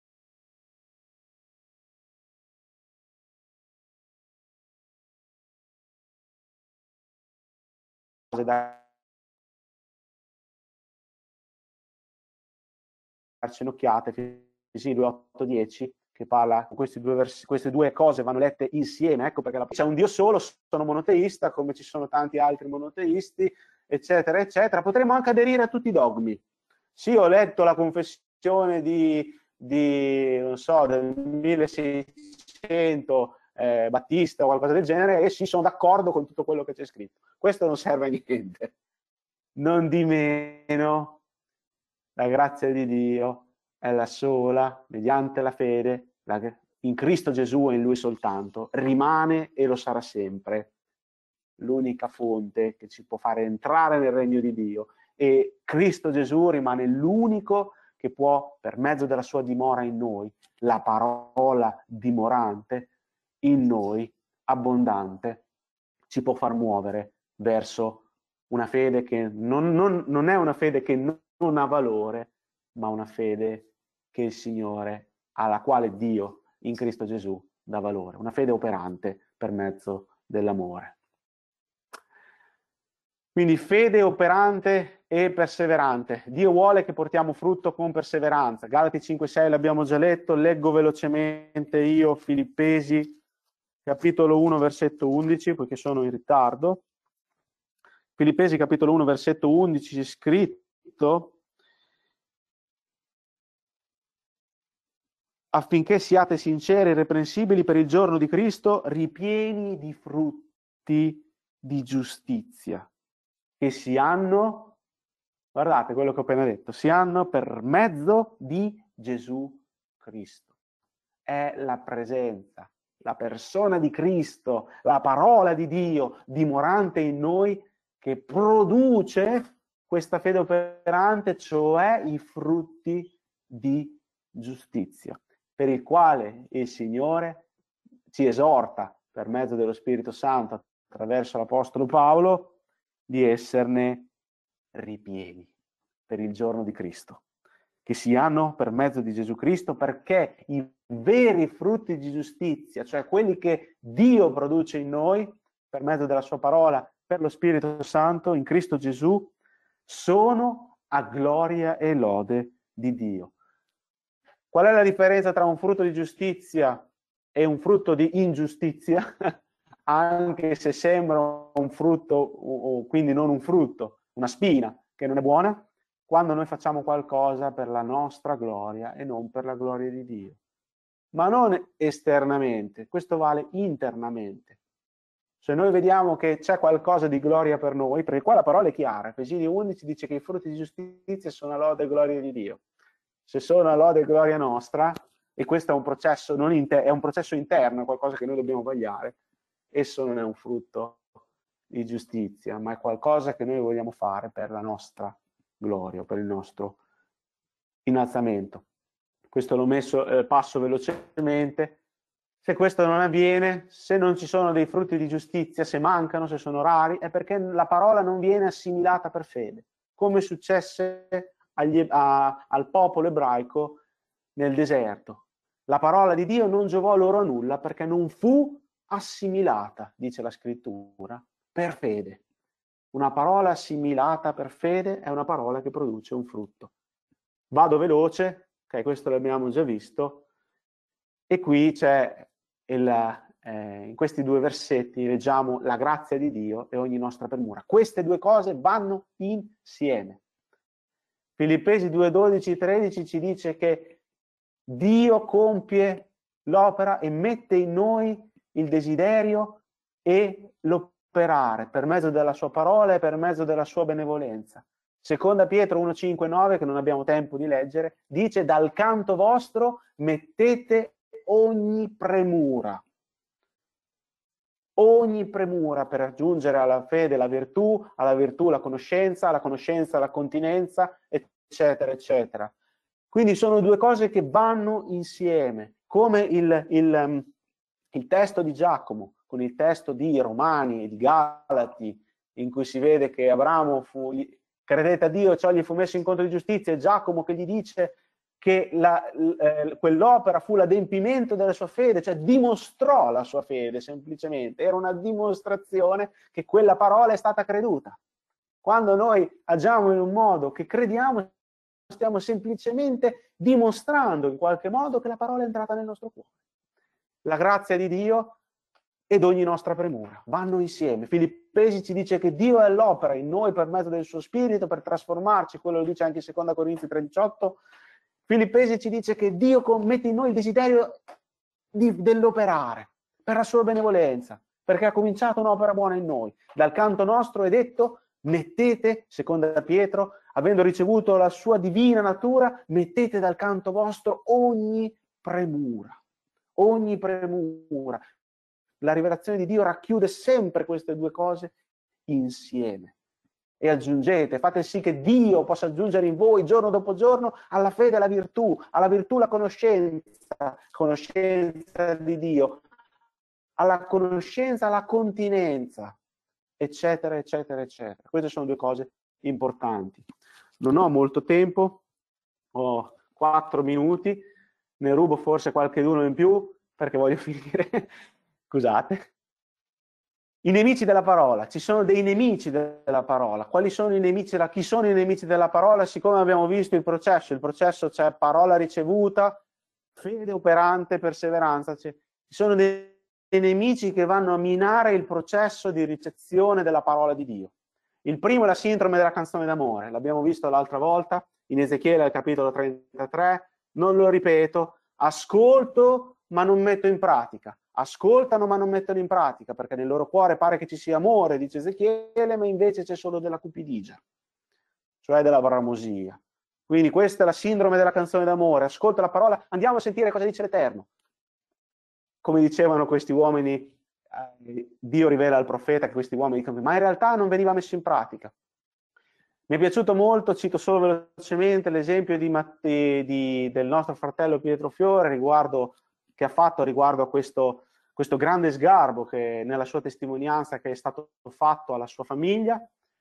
da darci un'occhiata, sì, due otto dieci, che parla, questi due vers- queste due cose vanno lette insieme, ecco perché la, c'è un Dio solo, sono monoteista, come ci sono tanti altri monoteisti, eccetera, eccetera. Potremmo anche aderire a tutti i dogmi. Sì, ho letto la confessione di, di non so, del milleseicento, eh, Battista o qualcosa del genere, e sì, sono d'accordo con tutto quello che c'è scritto. Questo non serve a niente. Non di meno, la grazia di Dio è la sola, mediante la fede, la, in Cristo Gesù e in Lui soltanto, rimane e lo sarà sempre l'unica fonte che ci può fare entrare nel regno di Dio, e Cristo Gesù rimane l'unico che può, per mezzo della sua dimora in noi, la parola dimorante in noi, abbondante, ci può far muovere verso una fede che non, non, non è una fede che non, non ha valore, ma una fede che il Signore, alla quale Dio in Cristo Gesù dà valore, una fede operante per mezzo dell'amore. Quindi fede operante e perseverante. Dio vuole che portiamo frutto con perseveranza. Galati cinque sei l'abbiamo già letto, leggo velocemente io Filippesi, capitolo uno, versetto undici, poiché sono in ritardo. Filippesi, capitolo uno, versetto undici, è scritto: affinché siate sinceri e irreprensibili per il giorno di Cristo, ripieni di frutti di giustizia, che si hanno, guardate quello che ho appena detto, si hanno per mezzo di Gesù Cristo. È la presenza, la persona di Cristo, la parola di Dio dimorante in noi che produce questa fede operante, cioè i frutti di giustizia, per il quale il Signore ci esorta per mezzo dello Spirito Santo attraverso l'Apostolo Paolo di esserne ripieni per il giorno di Cristo, che si hanno per mezzo di Gesù Cristo, perché i veri frutti di giustizia, cioè quelli che Dio produce in noi per mezzo della sua parola, per lo Spirito Santo in Cristo Gesù, sono a gloria e lode di Dio. Qual è la differenza tra un frutto di giustizia e un frutto di ingiustizia? Anche se sembra un frutto, o quindi non un frutto, una spina che non è buona, quando noi facciamo qualcosa per la nostra gloria e non per la gloria di Dio. Ma non esternamente, questo vale internamente. Se noi vediamo che c'è qualcosa di gloria per noi, perché qua la parola è chiara, Efesini undici dice che i frutti di giustizia sono a lode e gloria di Dio. Se sono a lode e gloria nostra, e questo è un processo, non inter- è un processo interno, è qualcosa che noi dobbiamo vagliare, esso non è un frutto di giustizia, ma è qualcosa che noi vogliamo fare per la nostra gloria, per il nostro innalzamento. Questo l'ho messo, eh, passo velocemente. Se questo non avviene, se non ci sono dei frutti di giustizia, se mancano, se sono rari, è perché la parola non viene assimilata per fede, come successe agli, a, al popolo ebraico nel deserto. La parola di Dio non giovò loro a nulla perché non fu assimilata, dice la scrittura, per fede. Una parola assimilata per fede è una parola che produce un frutto. Vado veloce, ok, questo l'abbiamo già visto, e qui c'è il, eh, in questi due versetti leggiamo la grazia di Dio e ogni nostra premura. Queste due cose vanno insieme. Filippesi due, dodici, tredici ci dice che Dio compie l'opera e mette in noi il desiderio e l'operare per mezzo della sua parola e per mezzo della sua benevolenza. Seconda Pietro uno, cinque, nove, che non abbiamo tempo di leggere, dice: dal canto vostro mettete ogni premura, ogni premura per raggiungere alla fede la virtù, alla virtù la conoscenza, alla conoscenza la continenza, eccetera, eccetera. Quindi sono due cose che vanno insieme, come il, il, il testo di Giacomo con il testo di Romani e di Galati, in cui si vede che Abramo fu, credete a Dio, ciò gli fu messo in conto di giustizia, e Giacomo che gli dice che la, eh, quell'opera fu l'adempimento della sua fede, cioè dimostrò la sua fede semplicemente, era una dimostrazione che quella parola è stata creduta. Quando noi agiamo in un modo che crediamo, stiamo semplicemente dimostrando in qualche modo che la parola è entrata nel nostro cuore. La grazia di Dio ed ogni nostra premura vanno insieme. Filippesi ci dice che Dio è all'opera in noi per mezzo del suo spirito per trasformarci, quello lo dice anche in seconda Corinzi tre diciotto. Filippesi ci dice che Dio mette in noi il desiderio di, dell'operare per la sua benevolenza, perché ha cominciato un'opera buona in noi. Dal canto nostro è detto: mettete, seconda Pietro, avendo ricevuto la sua divina natura, mettete dal canto vostro ogni premura, ogni premura. La rivelazione di Dio racchiude sempre queste due cose insieme. E aggiungete, fate sì che Dio possa aggiungere in voi giorno dopo giorno alla fede e alla virtù, alla virtù la conoscenza, conoscenza di Dio, alla conoscenza la continenza, eccetera, eccetera, eccetera. Queste sono due cose importanti. Non ho molto tempo, ho quattro minuti, ne rubo forse qualcheduno in più perché voglio finire. Scusate. I nemici della parola, ci sono dei nemici della parola. Quali sono i nemici della... Chi sono i nemici della parola? Siccome abbiamo visto il processo, il processo c'è parola ricevuta, fede operante, perseveranza. Ci sono dei nemici che vanno a minare il processo di ricezione della parola di Dio. Il primo è la sindrome della canzone d'amore, l'abbiamo visto l'altra volta in Ezechiele al capitolo trentatré, non lo ripeto, ascolto ma non metto in pratica. Ascoltano ma non mettono in pratica, perché nel loro cuore pare che ci sia amore, dice Ezechiele, ma invece c'è solo della cupidigia, cioè della bramosia. Quindi questa è la sindrome della canzone d'amore. Ascolta la parola, andiamo a sentire cosa dice l'Eterno. Come dicevano questi uomini, eh, Dio rivela al profeta che questi uomini dicono, ma in realtà non veniva messo in pratica. Mi è piaciuto molto, cito solo velocemente l'esempio di, di, di, del nostro fratello Pietro Fiore riguardo, che ha fatto riguardo a questo questo grande sgarbo che nella sua testimonianza che è stato fatto alla sua famiglia,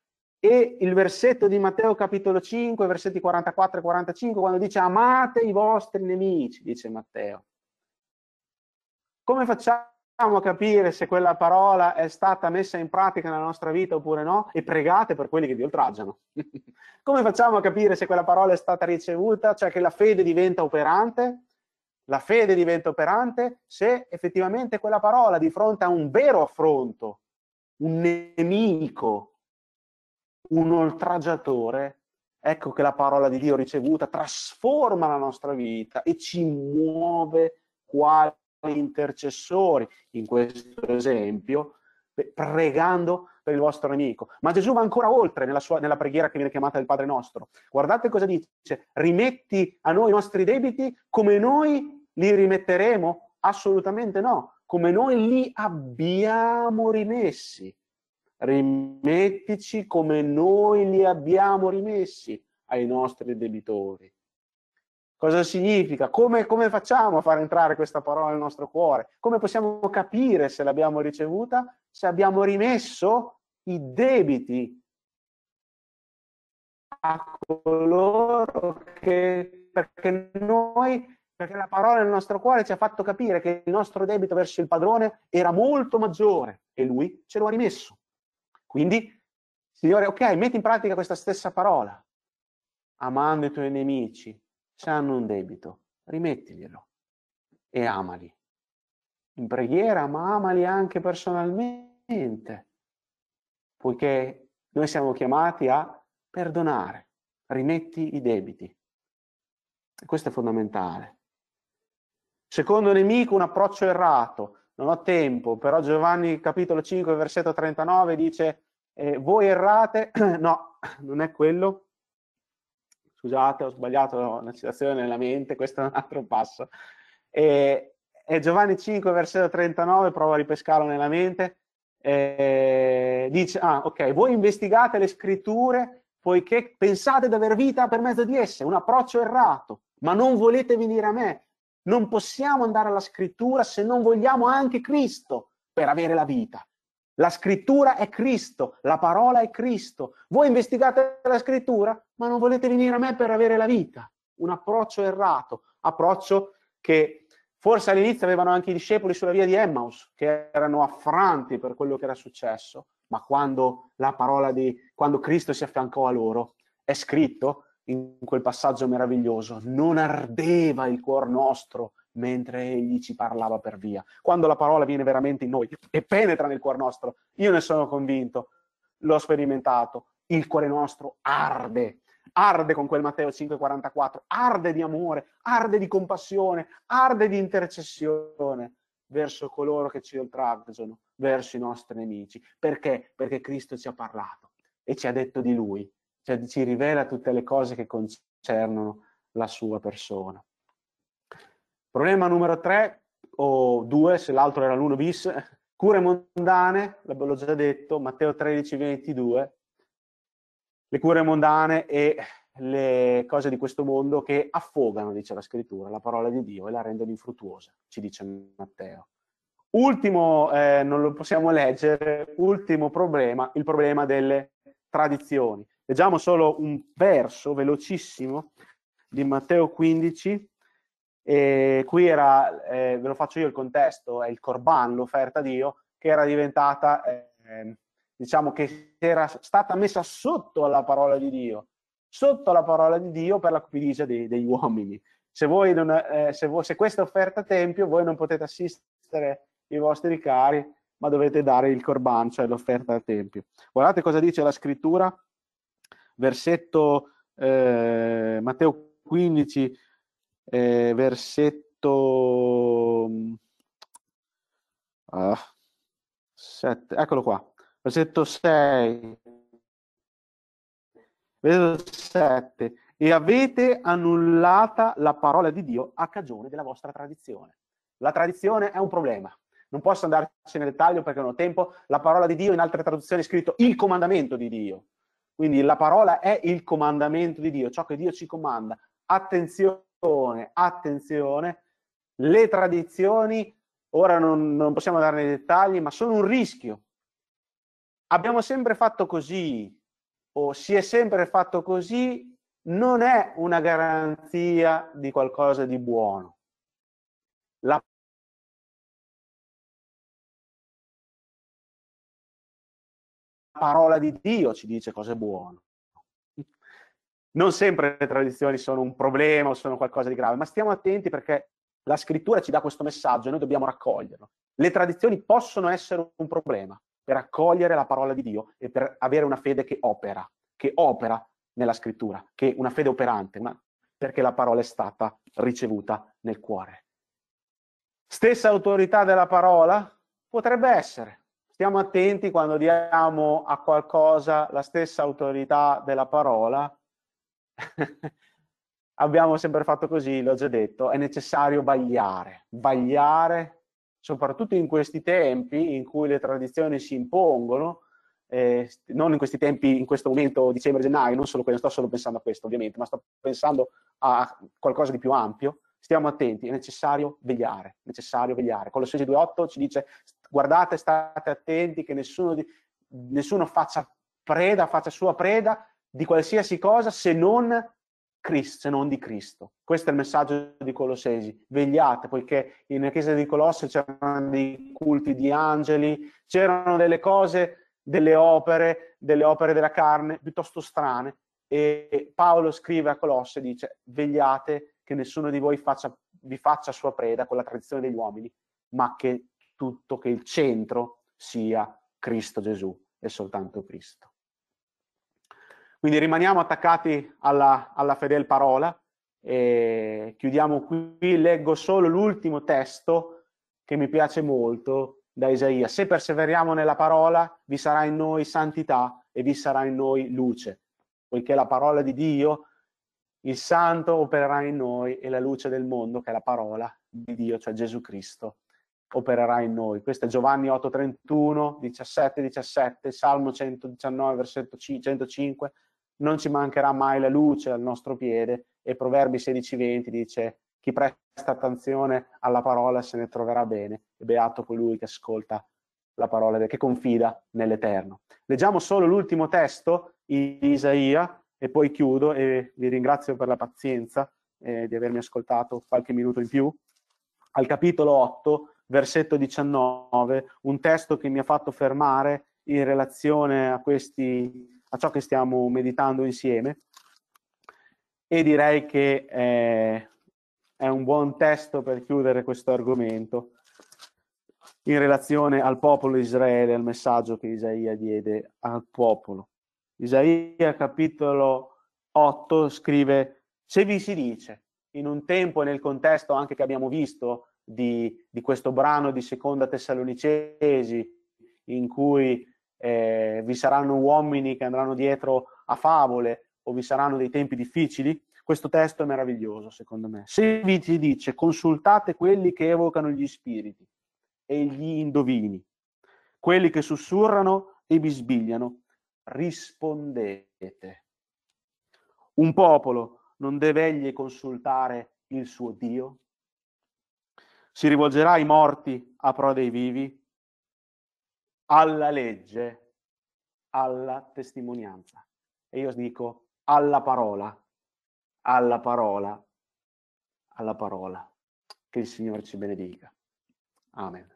e il versetto di Matteo capitolo cinque, versetti quarantaquattro e quarantacinque, quando dice amate i vostri nemici, dice Matteo. Come facciamo a capire se quella parola è stata messa in pratica nella nostra vita oppure no? E pregate per quelli che vi oltraggiano. Come facciamo a capire se quella parola è stata ricevuta, cioè che la fede diventa operante? La fede diventa operante se effettivamente quella parola di fronte a un vero affronto, un nemico, un oltraggiatore, ecco che la parola di Dio ricevuta trasforma la nostra vita e ci muove quali intercessori, in questo esempio, pregando per il vostro nemico. Ma Gesù va ancora oltre nella, sua, nella preghiera che viene chiamata del Padre nostro. Guardate cosa dice: rimetti a noi i nostri debiti come noi li rimetteremo? Assolutamente no, come noi li abbiamo rimessi. Rimettici come noi li abbiamo rimessi ai nostri debitori. Cosa significa? Come, come facciamo a far entrare questa parola nel nostro cuore? Come possiamo capire se l'abbiamo ricevuta? Se abbiamo rimesso i debiti a coloro che, perché noi, perché la parola nel nostro cuore ci ha fatto capire che il nostro debito verso il padrone era molto maggiore e lui ce lo ha rimesso. Quindi, Signore, ok, metti in pratica questa stessa parola, amando i tuoi nemici. Se hanno un debito, rimettiglielo e amali. In preghiera, ma amali anche personalmente, poiché noi siamo chiamati a perdonare, rimetti i debiti. E questo è fondamentale. Secondo nemico, un approccio errato. Non ho tempo, però Giovanni capitolo cinque, versetto trentanove dice eh, voi errate, no, non è quello. Scusate, ho sbagliato una citazione nella mente, questo è un altro passo. E, e Giovanni cinque, versetto trentanove, provo a ripescarlo nella mente, e dice, ah, ok, voi investigate le scritture poiché pensate di aver vita per mezzo di esse, un approccio errato, ma non volete venire a me. Non possiamo andare alla scrittura se non vogliamo anche Cristo per avere la vita. La scrittura è Cristo, la parola è Cristo. Voi investigate la scrittura, ma non volete venire a me per avere la vita. Un approccio errato, approccio che forse all'inizio avevano anche i discepoli sulla via di Emmaus, che erano affranti per quello che era successo, ma quando la parola di, quando Cristo si affiancò a loro, è scritto in quel passaggio meraviglioso, non ardeva il cuor nostro mentre egli ci parlava per via. Quando la parola viene veramente in noi e penetra nel cuore nostro, io ne sono convinto, l'ho sperimentato, il cuore nostro arde, arde con quel Matteo cinque quarantaquattro, arde di amore, arde di compassione, arde di intercessione verso coloro che ci oltraggiano, verso i nostri nemici. Perché? Perché Cristo ci ha parlato e ci ha detto di Lui, cioè ci rivela tutte le cose che concernono la sua persona. Problema numero tre, o due, se l'altro era l'uno bis, cure mondane, l'ho già detto, Matteo tredici ventidue, le cure mondane e le cose di questo mondo che affogano, dice la scrittura, la parola di Dio e la rendono infruttuosa, ci dice Matteo. Ultimo, eh, non lo possiamo leggere, ultimo problema, il problema delle tradizioni. Leggiamo solo un verso velocissimo di Matteo quindici. E qui era, eh, ve lo faccio io il contesto, è il Corban, l'offerta a Dio, che era diventata, eh, diciamo che era stata messa sotto alla parola di Dio, sotto la parola di Dio per la cupidigia dei, degli uomini. Se, voi non, eh, se, voi, se questa è offerta a Tempio, voi non potete assistere i vostri cari, ma dovete dare il Corban, cioè l'offerta a Tempio. Guardate cosa dice la scrittura, versetto eh, Matteo quindici, Eh, versetto ah, sette, eccolo qua, versetto sei, versetto sette, e avete annullata la parola di Dio a cagione della vostra tradizione. La tradizione è un problema, non posso andarci nel dettaglio perché non ho tempo. La parola di Dio, in altre traduzioni è scritto il comandamento di Dio, quindi la parola è il comandamento di Dio, ciò che Dio ci comanda. Attenzione, attenzione, le tradizioni, ora non, non possiamo dare nei dettagli, ma sono un rischio. Abbiamo sempre fatto così, o si è sempre fatto così non è una garanzia di qualcosa di buono. La parola di Dio ci dice cosa è buono. Non sempre le tradizioni sono un problema o sono qualcosa di grave, ma stiamo attenti perché la scrittura ci dà questo messaggio e noi dobbiamo raccoglierlo. Le tradizioni possono essere un problema per accogliere la parola di Dio e per avere una fede che opera, che opera nella scrittura, che è una fede operante, ma perché la parola è stata ricevuta nel cuore. Stessa autorità della parola? Potrebbe essere. Stiamo attenti quando diamo a qualcosa la stessa autorità della parola. Abbiamo sempre fatto così, l'ho già detto, è necessario vagliare, vagliare, soprattutto in questi tempi in cui le tradizioni si impongono, eh, non in questi tempi, in questo momento, dicembre-gennaio, non solo, non sto solo pensando a questo ovviamente, ma sto pensando a qualcosa di più ampio. Stiamo attenti, è necessario vegliare, necessario vegliare. Colossesi due otto ci dice, guardate, state attenti che nessuno, di, nessuno faccia preda, faccia sua preda di qualsiasi cosa se non Cristo, se non di Cristo. Questo è il messaggio di Colossesi. Vegliate, poiché nella chiesa di Colosse c'erano dei culti di angeli, c'erano delle cose, delle opere, delle opere della carne piuttosto strane. E Paolo scrive a Colosse, dice, vegliate che nessuno di voi faccia, vi faccia sua preda con la tradizione degli uomini, ma che tutto, che il centro sia Cristo Gesù e soltanto Cristo. Quindi rimaniamo attaccati alla, alla fedele parola e chiudiamo qui. Leggo solo l'ultimo testo che mi piace molto da Isaia. Se perseveriamo nella parola, vi sarà in noi santità e vi sarà in noi luce, poiché la parola di Dio, il Santo, opererà in noi e la luce del mondo, che è la parola di Dio, cioè Gesù Cristo, opererà in noi. Questo è Giovanni otto trentuno, diciassette diciassette, Salmo centodiciannove, versetto centocinque. Non ci mancherà mai la luce al nostro piede, e Proverbi sedici venti dice, chi presta attenzione alla parola se ne troverà bene, e beato colui che ascolta la parola, che confida nell'Eterno. Leggiamo solo l'ultimo testo di Isaia e poi chiudo, e vi ringrazio per la pazienza eh, di avermi ascoltato qualche minuto in più. Al capitolo otto, versetto diciannove, un testo che mi ha fatto fermare in relazione a questi a ciò che stiamo meditando insieme, e direi che eh, è un buon testo per chiudere questo argomento in relazione al popolo di Israele, al messaggio che Isaia diede al popolo. Isaia capitolo otto scrive: se vi si dice, in un tempo e nel contesto anche che abbiamo visto di, di questo brano di Seconda Tessalonicesi, in cui Eh, vi saranno uomini che andranno dietro a favole o vi saranno dei tempi difficili, questo testo è meraviglioso secondo me. Se vi si dice consultate quelli che evocano gli spiriti e gli indovini, quelli che sussurrano e bisbigliano, rispondete. Un popolo non deve egli consultare il suo Dio? Si rivolgerà ai morti a pro dei vivi? Alla legge, alla testimonianza. E io dico alla parola, alla parola, alla parola. Che il Signore ci benedica. Amen.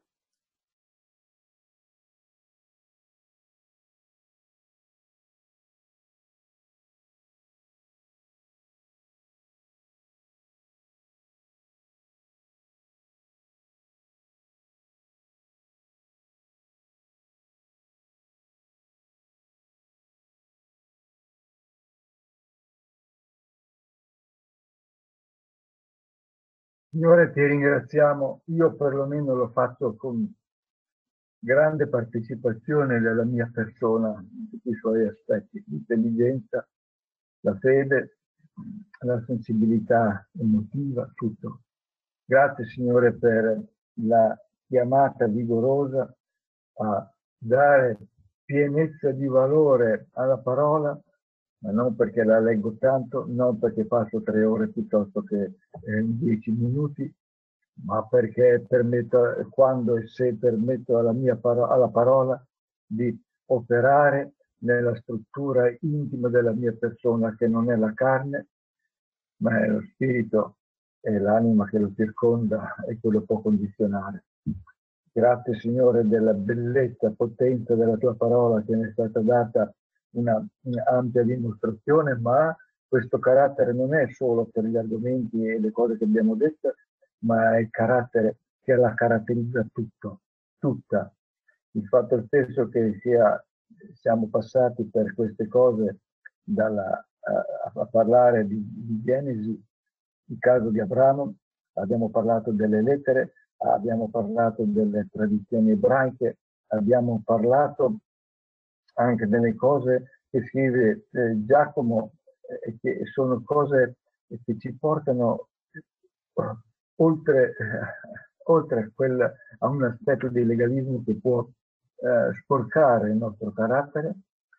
Signore, ti ringraziamo. Io perlomeno lo faccio con grande partecipazione della mia persona, tutti i suoi aspetti, l'intelligenza, la fede, la sensibilità emotiva, tutto. Grazie, Signore, per la chiamata vigorosa a dare pienezza di valore alla parola, ma non perché la leggo tanto, non perché passo tre ore piuttosto che eh, dieci minuti, ma perché permetto, quando e se permetto alla mia parola, alla parola di operare nella struttura intima della mia persona, che non è la carne, ma è lo spirito e l'anima che lo circonda e che lo può condizionare. Grazie Signore della bellezza, potenza della tua parola, che mi è stata data una, una ampia dimostrazione, ma questo carattere non è solo per gli argomenti e le cose che abbiamo detto, ma è il carattere che la caratterizza tutto, tutta. Il fatto stesso che sia, siamo passati per queste cose dalla, a, a parlare di, di Genesi, il caso di Abramo, abbiamo parlato delle lettere, abbiamo parlato delle tradizioni ebraiche, abbiamo parlato anche delle cose che scrive eh, Giacomo, eh, che sono cose che ci portano oltre, eh, oltre a, quel, a un aspetto di legalismo che può eh, sporcare il nostro carattere,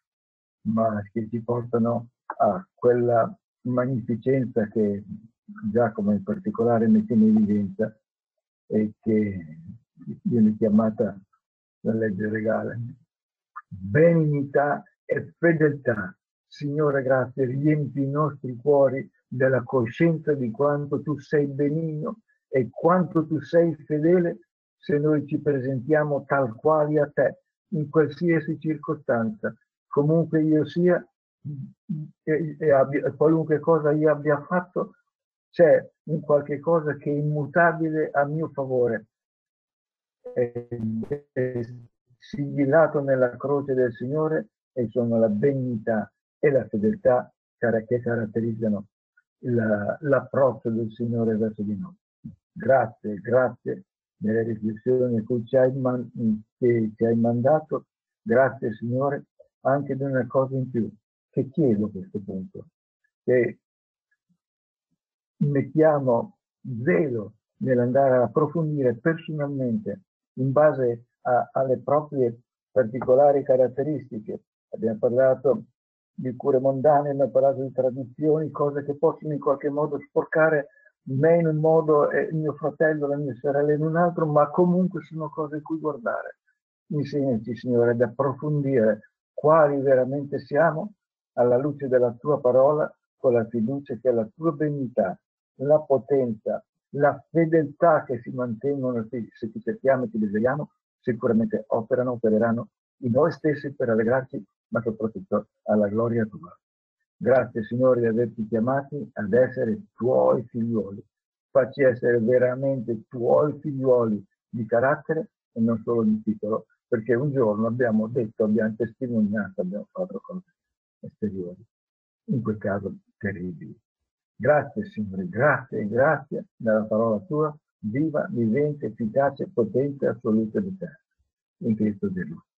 ma che ci portano a quella magnificenza che Giacomo in particolare mette in evidenza e che viene chiamata la legge regale. Benignità e fedeltà. Signore, grazie, riempi i nostri cuori della coscienza di quanto tu sei benigno e quanto tu sei fedele se noi ci presentiamo tal quali a te, in qualsiasi circostanza, comunque io sia e, e abbia, qualunque cosa io abbia fatto, c'è un qualche cosa che è immutabile a mio favore. È, è sigillato nella croce del Signore e sono la benignità e la fedeltà che caratterizzano l'approccio del Signore verso di noi. Grazie, grazie delle riflessioni che ci hai, man, che ci hai mandato. Grazie Signore anche di una cosa in più che chiedo a questo punto, che mettiamo zelo nell'andare ad approfondire personalmente in base a, alle proprie particolari caratteristiche. Abbiamo parlato di cure mondane, abbiamo parlato di tradizioni, cose che possono in qualche modo sporcare me in un modo e il mio fratello, la mia sorella in un altro, ma comunque sono cose a cui guardare. Insegnaci, Signore, ad approfondire quali veramente siamo alla luce della tua parola, con la fiducia che è la tua benignità, la potenza, la fedeltà che si mantengono se ti cerchiamo e ti desideriamo, sicuramente operano, opereranno in noi stessi per allegrarci, ma soprattutto alla gloria tua. Grazie Signore di averci chiamati ad essere tuoi figliuoli. Facci essere veramente tuoi figliuoli di carattere e non solo di titolo, perché un giorno abbiamo detto, abbiamo testimoniato, abbiamo fatto cose esteriori, in quel caso terribili. Grazie Signore, grazie, grazie della parola tua, viva, vivente, efficace, potente, assoluta di te, in Cristo Gesù.